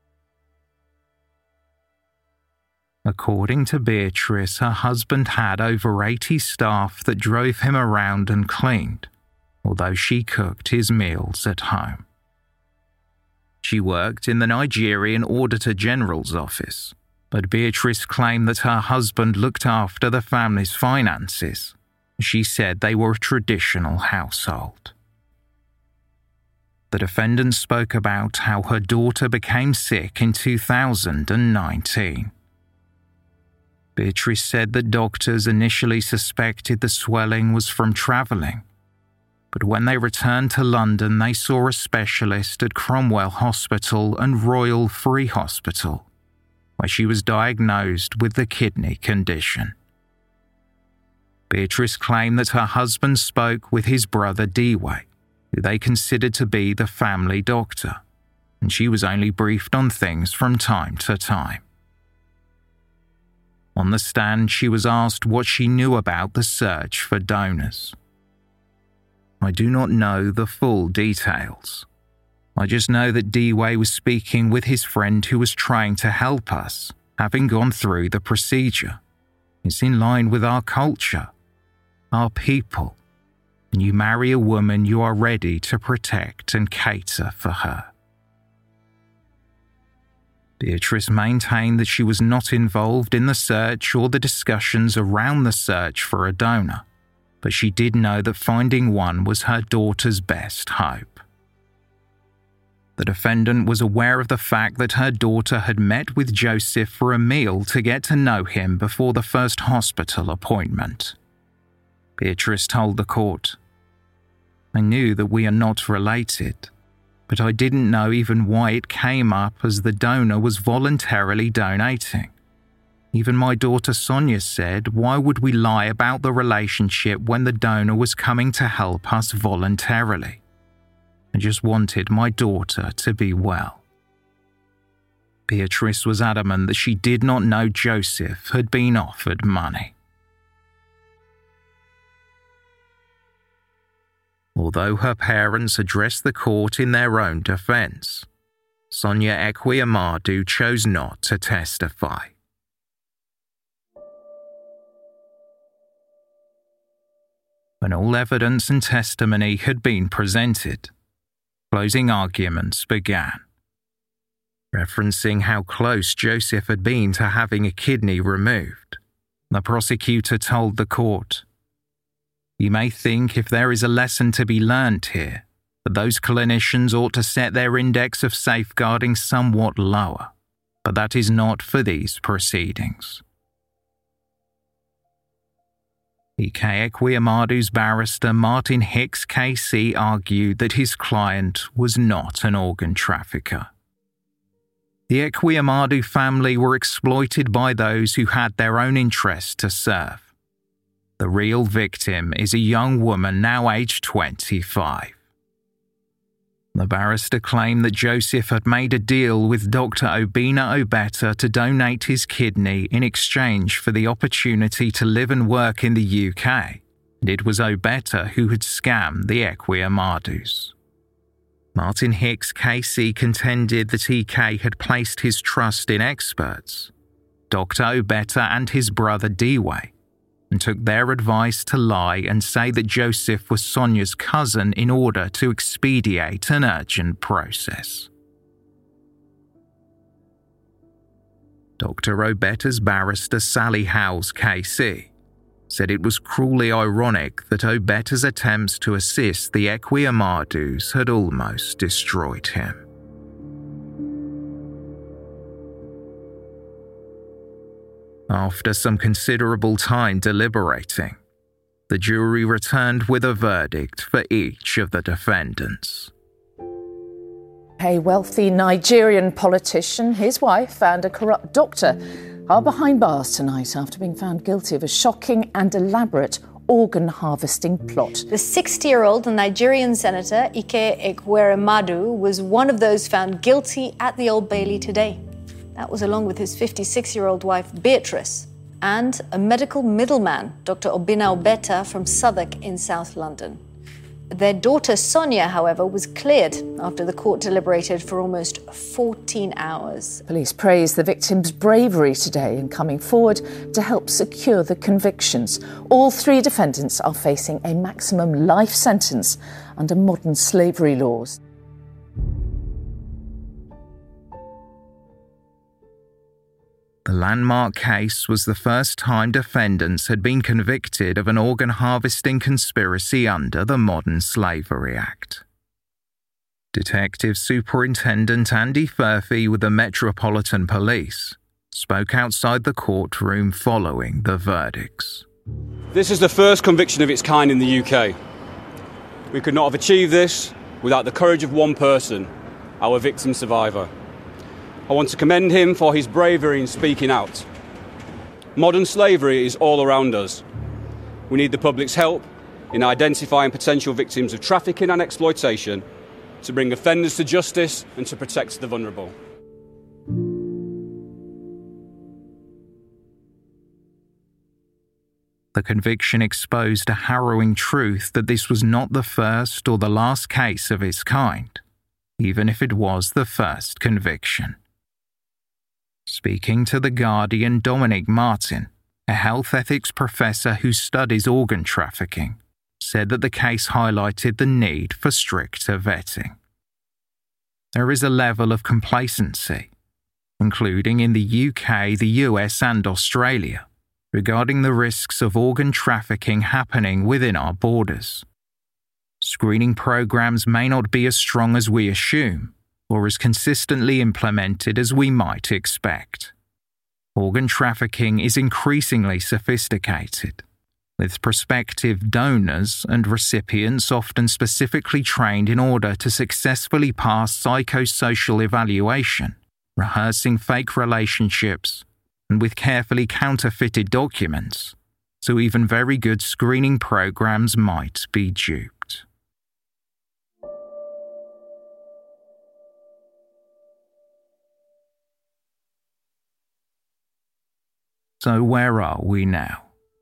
According to Beatrice, her husband had over 80 staff that drove him around and cleaned, although she cooked his meals at home. She worked in the Nigerian Auditor General's office, but Beatrice claimed that her husband looked after the family's finances. She said they were a traditional household. The defendant spoke about how her daughter became sick in 2019. Beatrice said that doctors initially suspected the swelling was from travelling, but when they returned to London, they saw a specialist at Cromwell Hospital and Royal Free Hospital, where she was diagnosed with the kidney condition. Beatrice claimed that her husband spoke with his brother Dewey, who they considered to be the family doctor, and she was only briefed on things from time to time. On the stand, she was asked what she knew about the search for donors. "I do not know the full details. I just know that Dewey was speaking with his friend who was trying to help us, having gone through the procedure. It's in line with our culture, our people. When you marry a woman, you are ready to protect and cater for her." Beatrice maintained that she was not involved in the search or the discussions around the search for a donor, but she did know that finding one was her daughter's best hope. The defendant was aware of the fact that her daughter had met with Joseph for a meal to get to know him before the first hospital appointment. Beatrice told the court, "I knew that we are not related, but I didn't know even why it came up as the donor was voluntarily donating. Even my daughter Sonia said, why would we lie about the relationship when the donor was coming to help us voluntarily? I just wanted my daughter to be well." Beatrice was adamant that she did not know Joseph had been offered money. Although her parents addressed the court in their own defence, Sonia Ekwuemadu chose not to testify. When all evidence and testimony had been presented, closing arguments began. Referencing how close Joseph had been to having a kidney removed, the prosecutor told the court, "You may think if there is a lesson to be learnt here, that those clinicians ought to set their index of safeguarding somewhat lower, but that is not for these proceedings. Ike Ekwuemadu's barrister Martin Hicks KC argued that his client was not an organ trafficker. The Ekwuemadu family were exploited by those who had their own interests to serve. The real victim is a young woman now aged 25. The barrister claimed that Joseph had made a deal with Dr. Obinna Obeta to donate his kidney in exchange for the opportunity to live and work in the UK, and it was Obeta who had scammed the Ekwuemadus. Martin Hicks KC contended that EK had placed his trust in experts, Dr. Obeta and his brother Diwe, and took their advice to lie and say that Joseph was Sonia's cousin in order to expedite an urgent process. Dr. Obeta's barrister Sally Howes KC said it was cruelly ironic that Obeta's attempts to assist the Ekwuemadus had almost destroyed him. After some considerable time deliberating, the jury returned with a verdict for each of the defendants.
A wealthy Nigerian politician, his wife, and a corrupt doctor are behind bars tonight after being found guilty of a shocking and elaborate organ harvesting plot.
The 60-year-old Nigerian senator Ike Ekwuemadu was one of those found guilty at the Old Bailey today. That was along with his 56-year-old wife Beatrice and a medical middleman, Dr. Obinna Obeta from Southwark in South London. Their daughter Sonia, however, was cleared after the court deliberated for almost 14 hours.
Police praised the victims' bravery today in coming forward to help secure the convictions. All three defendants are facing a maximum life sentence under modern slavery laws.
The landmark case was the first time defendants had been convicted of an organ harvesting conspiracy under the Modern Slavery Act. Detective Superintendent Andy Furphy with the Metropolitan Police spoke outside the courtroom following the verdicts.
This is the first conviction of its kind in the UK. We could not have achieved this without the courage of one person, our victim survivor. I want to commend him for his bravery in speaking out. Modern slavery is all around us. We need the public's help in identifying potential victims of trafficking and exploitation, to bring offenders to justice and to protect the vulnerable.
The conviction exposed a harrowing truth that this was not the first or the last case of its kind, even if it was the first conviction. Speaking to The Guardian, Dominic Martin, a health ethics professor who studies organ trafficking, said that the case highlighted the need for stricter vetting. There is a level of complacency, including in the UK, the US and Australia, regarding the risks of organ trafficking happening within our borders. Screening programs may not be as strong as we assume, or as consistently implemented as we might expect. Organ trafficking is increasingly sophisticated, with prospective donors and recipients often specifically trained in order to successfully pass psychosocial evaluation, rehearsing fake relationships, and with carefully counterfeited documents, so even very good screening programs might be duped. So where are we now?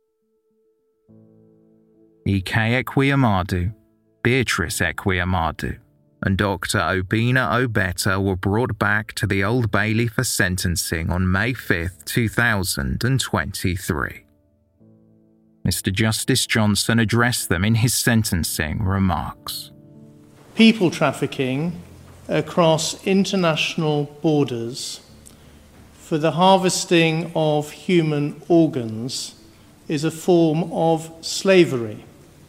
Ike Ekwuemadu, Beatrice Ekwuemadu, and Dr. Obinna Obeta were brought back to the Old Bailey for sentencing on May 5, 2023. Mr. Justice Johnson addressed them in his sentencing remarks.
People trafficking across international borders for the harvesting of human organs is a form of slavery.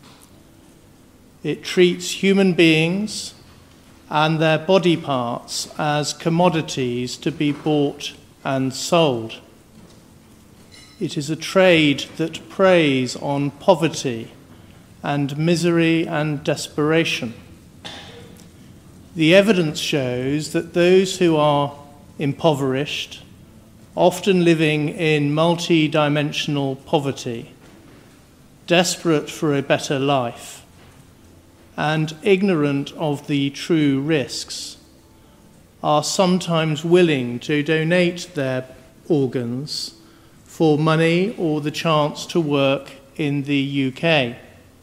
It treats human beings and their body parts as commodities to be bought and sold. It is a trade that preys on poverty and misery and desperation. The evidence shows that those who are impoverished, often living in multi-dimensional poverty, desperate for a better life, and ignorant of the true risks, are sometimes willing to donate their organs for money or the chance to work in the UK.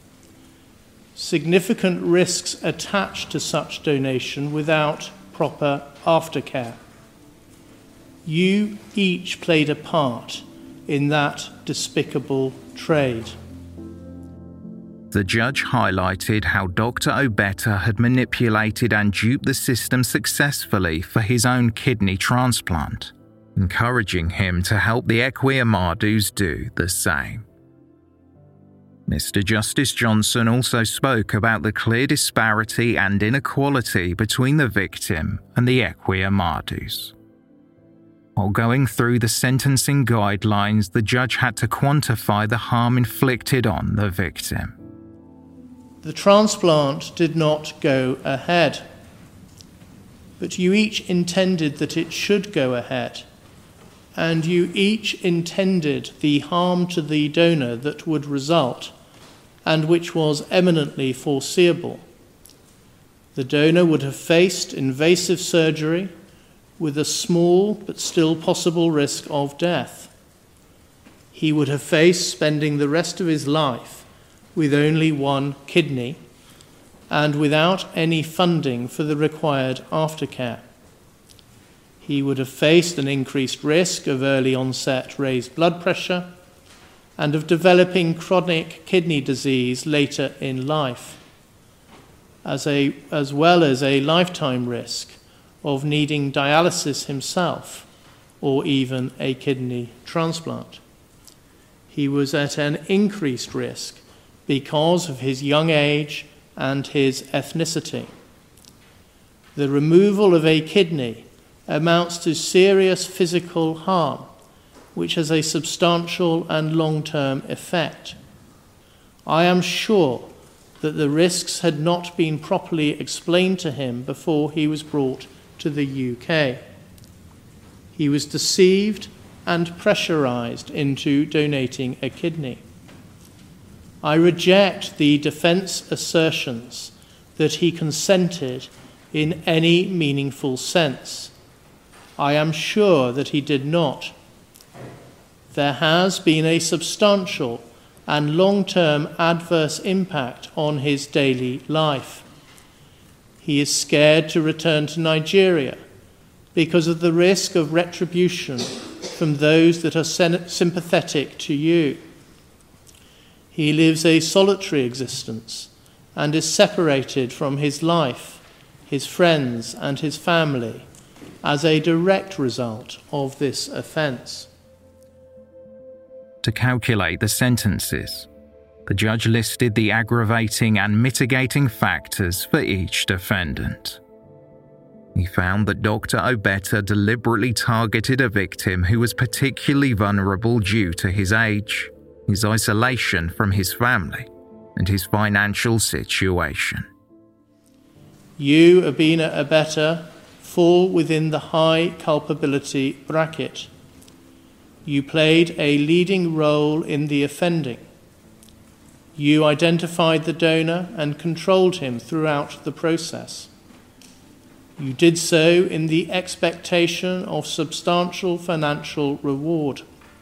Significant risks attached to such donation without proper aftercare. You each played a part in that despicable trade.
The judge highlighted how Dr. Obeta had manipulated and duped the system successfully for his own kidney transplant, encouraging him to help the Ekweamadus do the same. Mr. Justice Johnson also spoke about the clear disparity and inequality between the victim and the Ekweamadus. While going through the sentencing guidelines, the judge had to quantify the harm inflicted on the victim.
The transplant did not go ahead, but you each intended that it should go ahead, and you each intended the harm to the donor that would result, and which was eminently foreseeable. The donor would have faced invasive surgery with a small but still possible risk of death. He would have faced spending the rest of his life with only one kidney and without any funding for the required aftercare. He would have faced an increased risk of early onset raised blood pressure and of developing chronic kidney disease later in life, as well as a lifetime risk of needing dialysis himself or even a kidney transplant. He was at an increased risk because of his young age and his ethnicity. The removal of a kidney amounts to serious physical harm, which has a substantial and long-term effect. I am sure that the risks had not been properly explained to him before he was brought to the UK. He was deceived and pressurized into donating a kidney. I reject the defense assertions that he consented in any meaningful sense. I am sure that he did not. There has been a substantial and long-term adverse impact on his daily life. He is scared to return to Nigeria because of the risk of retribution from those that are sympathetic to you. He lives a solitary existence and is separated from his life, his friends, and his family as a direct result of this offence.
To calculate the sentences, the judge listed the aggravating and mitigating factors for each defendant. He found that Dr. Obeta deliberately targeted a victim who was particularly vulnerable due to his age, his isolation from his family, and his financial situation.
You, Obinna Obeta, fall within the high culpability bracket. You played a leading role in the offending. You identified the donor and controlled him throughout the process. You did so in the expectation of substantial financial reward.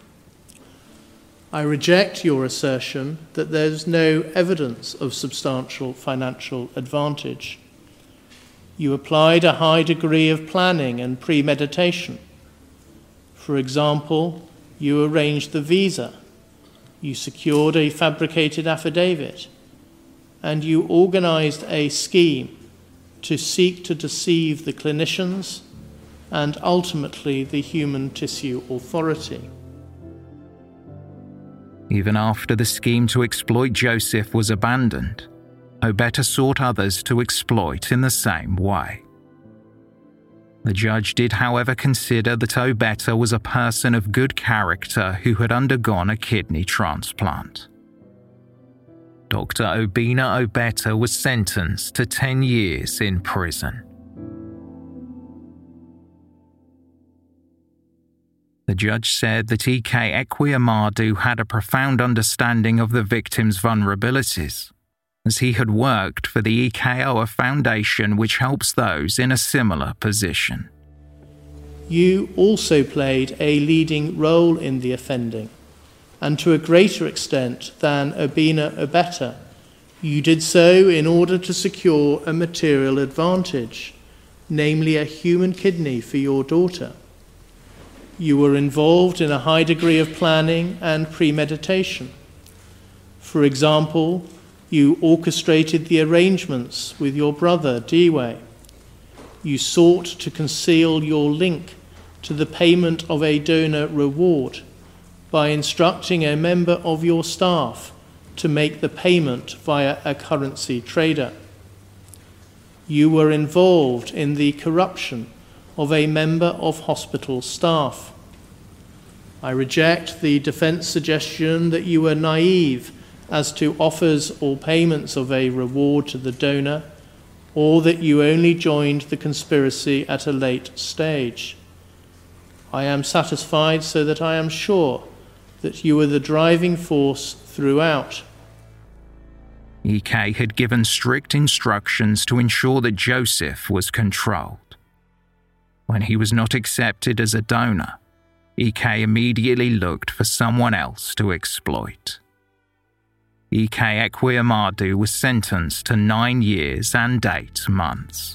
I reject your assertion that there's no evidence of substantial financial advantage. You applied a high degree of planning and premeditation. For example, you arranged the visa, you secured a fabricated affidavit, and you organized a scheme to seek to deceive the clinicians and ultimately the Human Tissue Authority.
Even after the scheme to exploit Joseph was abandoned, Obeta sought others to exploit in the same way. The judge did, however, consider that Obeta was a person of good character who had undergone a kidney transplant. Dr. Obinna Obeta was sentenced to 10 years in prison. The judge said that Ike Ekwuemadu had a profound understanding of the victim's vulnerabilities, as he had worked for the Ike Foundation, which helps those in a similar position.
You also played a leading role in the offending, and to a greater extent than Obinna Obeta, you did so in order to secure a material advantage, namely a human kidney for your daughter. You were involved in a high degree of planning and premeditation. For example, you orchestrated the arrangements with your brother, Diwe. You sought to conceal your link to the payment of a donor reward by instructing a member of your staff to make the payment via a currency trader. You were involved in the corruption of a member of hospital staff. I reject the defense suggestion that you were naive as to offers or payments of a reward to the donor, or that you only joined the conspiracy at a late stage. I am satisfied so that I am sure that you were the driving force throughout.
Ike had given strict instructions to ensure that Joseph was controlled. When he was not accepted as a donor, Ike immediately looked for someone else to exploit. Ike Ekwuemadu was sentenced to 9 years and 8 months.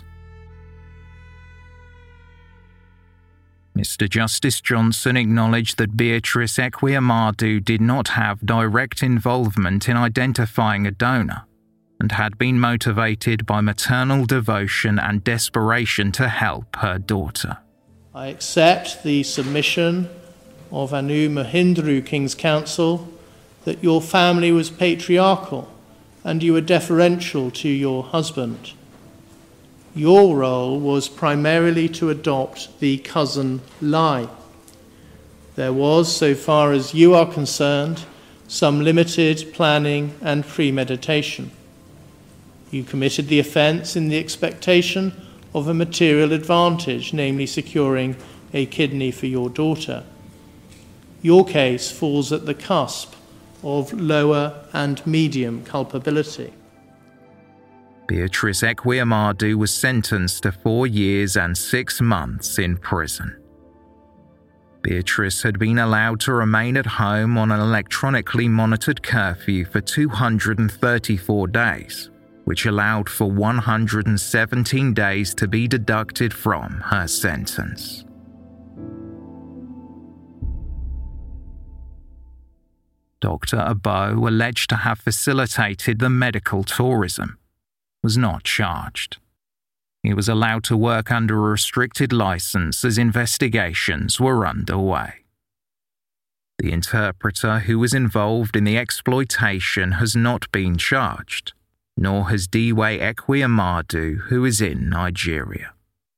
Mr. Justice Johnson acknowledged that Beatrice Ekwuemadu did not have direct involvement in identifying a donor and had been motivated by maternal devotion and desperation to help her daughter.
I accept the submission of Anu Mahindru King's Council that your family was patriarchal and you were deferential to your husband. Your role was primarily to adopt the cousin lie. There was, so far as you are concerned, some limited planning and premeditation. You committed the offence in the expectation of a material advantage, namely securing a kidney for your daughter. Your case falls at the cusp of lower and medium culpability.
Beatrice Ekwuemadu was sentenced to 4 years and 6 months in prison. Beatrice had been allowed to remain at home on an electronically monitored curfew for 234 days, which allowed for 117 days to be deducted from her sentence. Dr. Abo, alleged to have facilitated the medical tourism, was not charged. He was allowed to work under a restricted license as investigations were underway. The interpreter who was involved in the exploitation has not been charged, nor has Diwe Ekwuemadu, who is in Nigeria.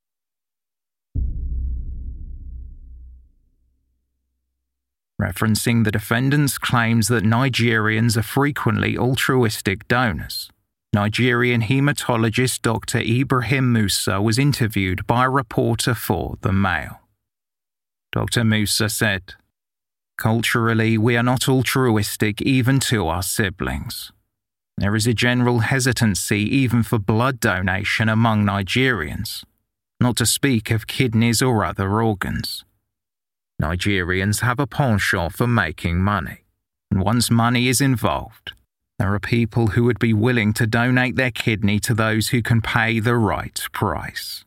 Referencing the defendant's claims that Nigerians are frequently altruistic donors, Nigerian haematologist Dr. Ibrahim Musa was interviewed by a reporter for The Mail. Dr. Musa said, "Culturally, we are not altruistic even to our siblings. There is a general hesitancy even for blood donation among Nigerians, not to speak of kidneys or other organs. Nigerians have a penchant for making money, and once money is involved, there are people who would be willing to donate their kidney to those who can pay the right price."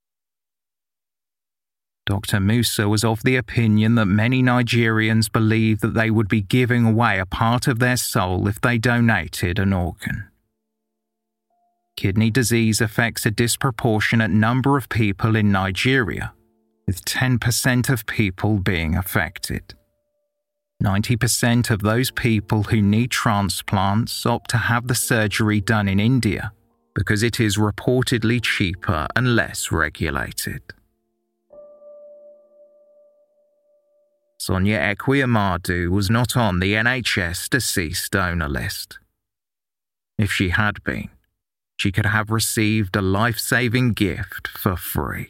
Dr. Musa was of the opinion that many Nigerians believe that they would be giving away a part of their soul if they donated an organ. Kidney disease affects a disproportionate number of people in Nigeria, with 10% of people being affected. 90% of those people who need transplants opt to have the surgery done in India because it is reportedly cheaper and less regulated. Sonia Equiamadu was not on the NHS deceased donor list. If she had been, she could have received a life-saving gift for free.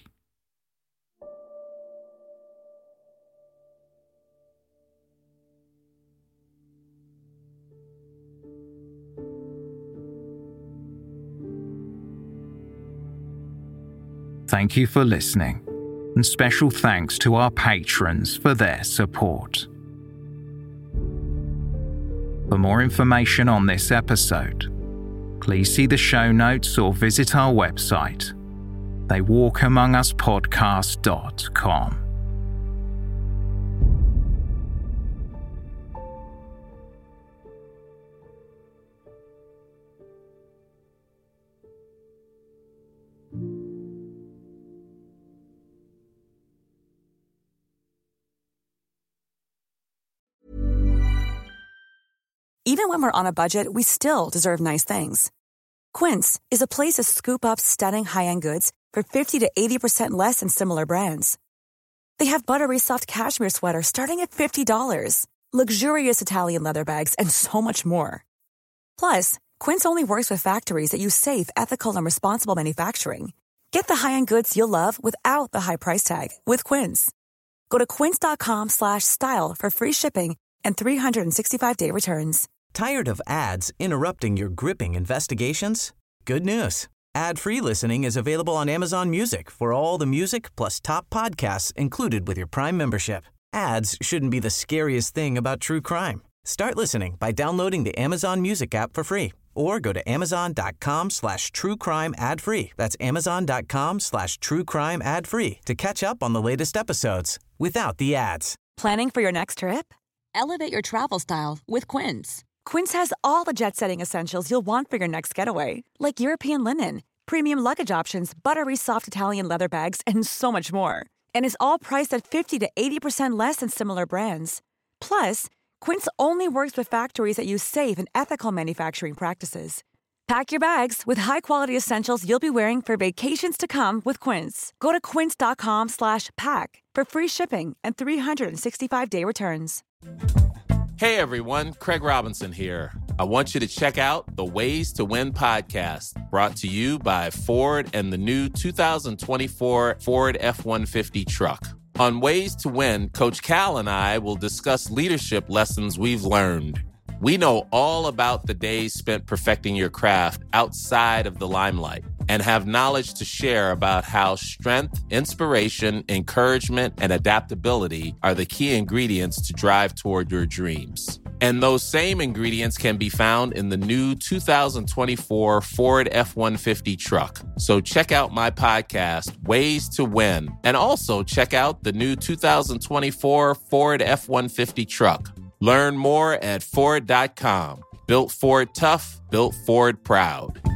Thank you for listening, and special thanks to our patrons for their support. For more information on this episode, please see the show notes or visit our website, theywalkamonguspodcast.com.
Even when we're on a budget, we still deserve nice things. Quince is a place to scoop up stunning high-end goods for 50 to 80% less than similar brands. They have buttery soft cashmere sweaters starting at $50, luxurious Italian leather bags, and so much more. Plus, Quince only works with factories that use safe, ethical, and responsible manufacturing. Get the high-end goods you'll love without the high price tag with Quince. Go to quince.com/style for free shipping and 365-day returns.
Tired of ads interrupting your gripping investigations? Good news. Ad-free listening is available on Amazon Music for all the music plus top podcasts included with your Prime membership. Ads shouldn't be the scariest thing about true crime. Start listening by downloading the Amazon Music app for free or go to amazon.com/truecrime ad-free. That's amazon.com/truecrime ad-free to catch up on the latest episodes without the ads.
Planning for your next trip? Elevate your travel style with Quince. Quince has all the jet-setting essentials you'll want for your next getaway, like European linen, premium luggage options, buttery soft Italian leather bags, and so much more. And is all priced at 50 to 80% less than similar brands. Plus, Quince only works with factories that use safe and ethical manufacturing practices. Pack your bags with high-quality essentials you'll be wearing for vacations to come with Quince. Go to quince.com/pack for free shipping and 365-day returns.
Hey everyone, Craig Robinson here. I want you to check out the Ways to Win podcast, brought to you by Ford and the new 2024 Ford F-150 truck. On Ways to Win, Coach Cal and I will discuss leadership lessons we've learned. We know all about the days spent perfecting your craft outside of the limelight and have knowledge to share about how strength, inspiration, encouragement, and adaptability are the key ingredients to drive toward your dreams. And those same ingredients can be found in the new 2024 Ford F-150 truck. So check out my podcast, Ways to Win, and also check out the new 2024 Ford F-150 truck. Learn more at Ford.com. Built Ford tough, built Ford proud.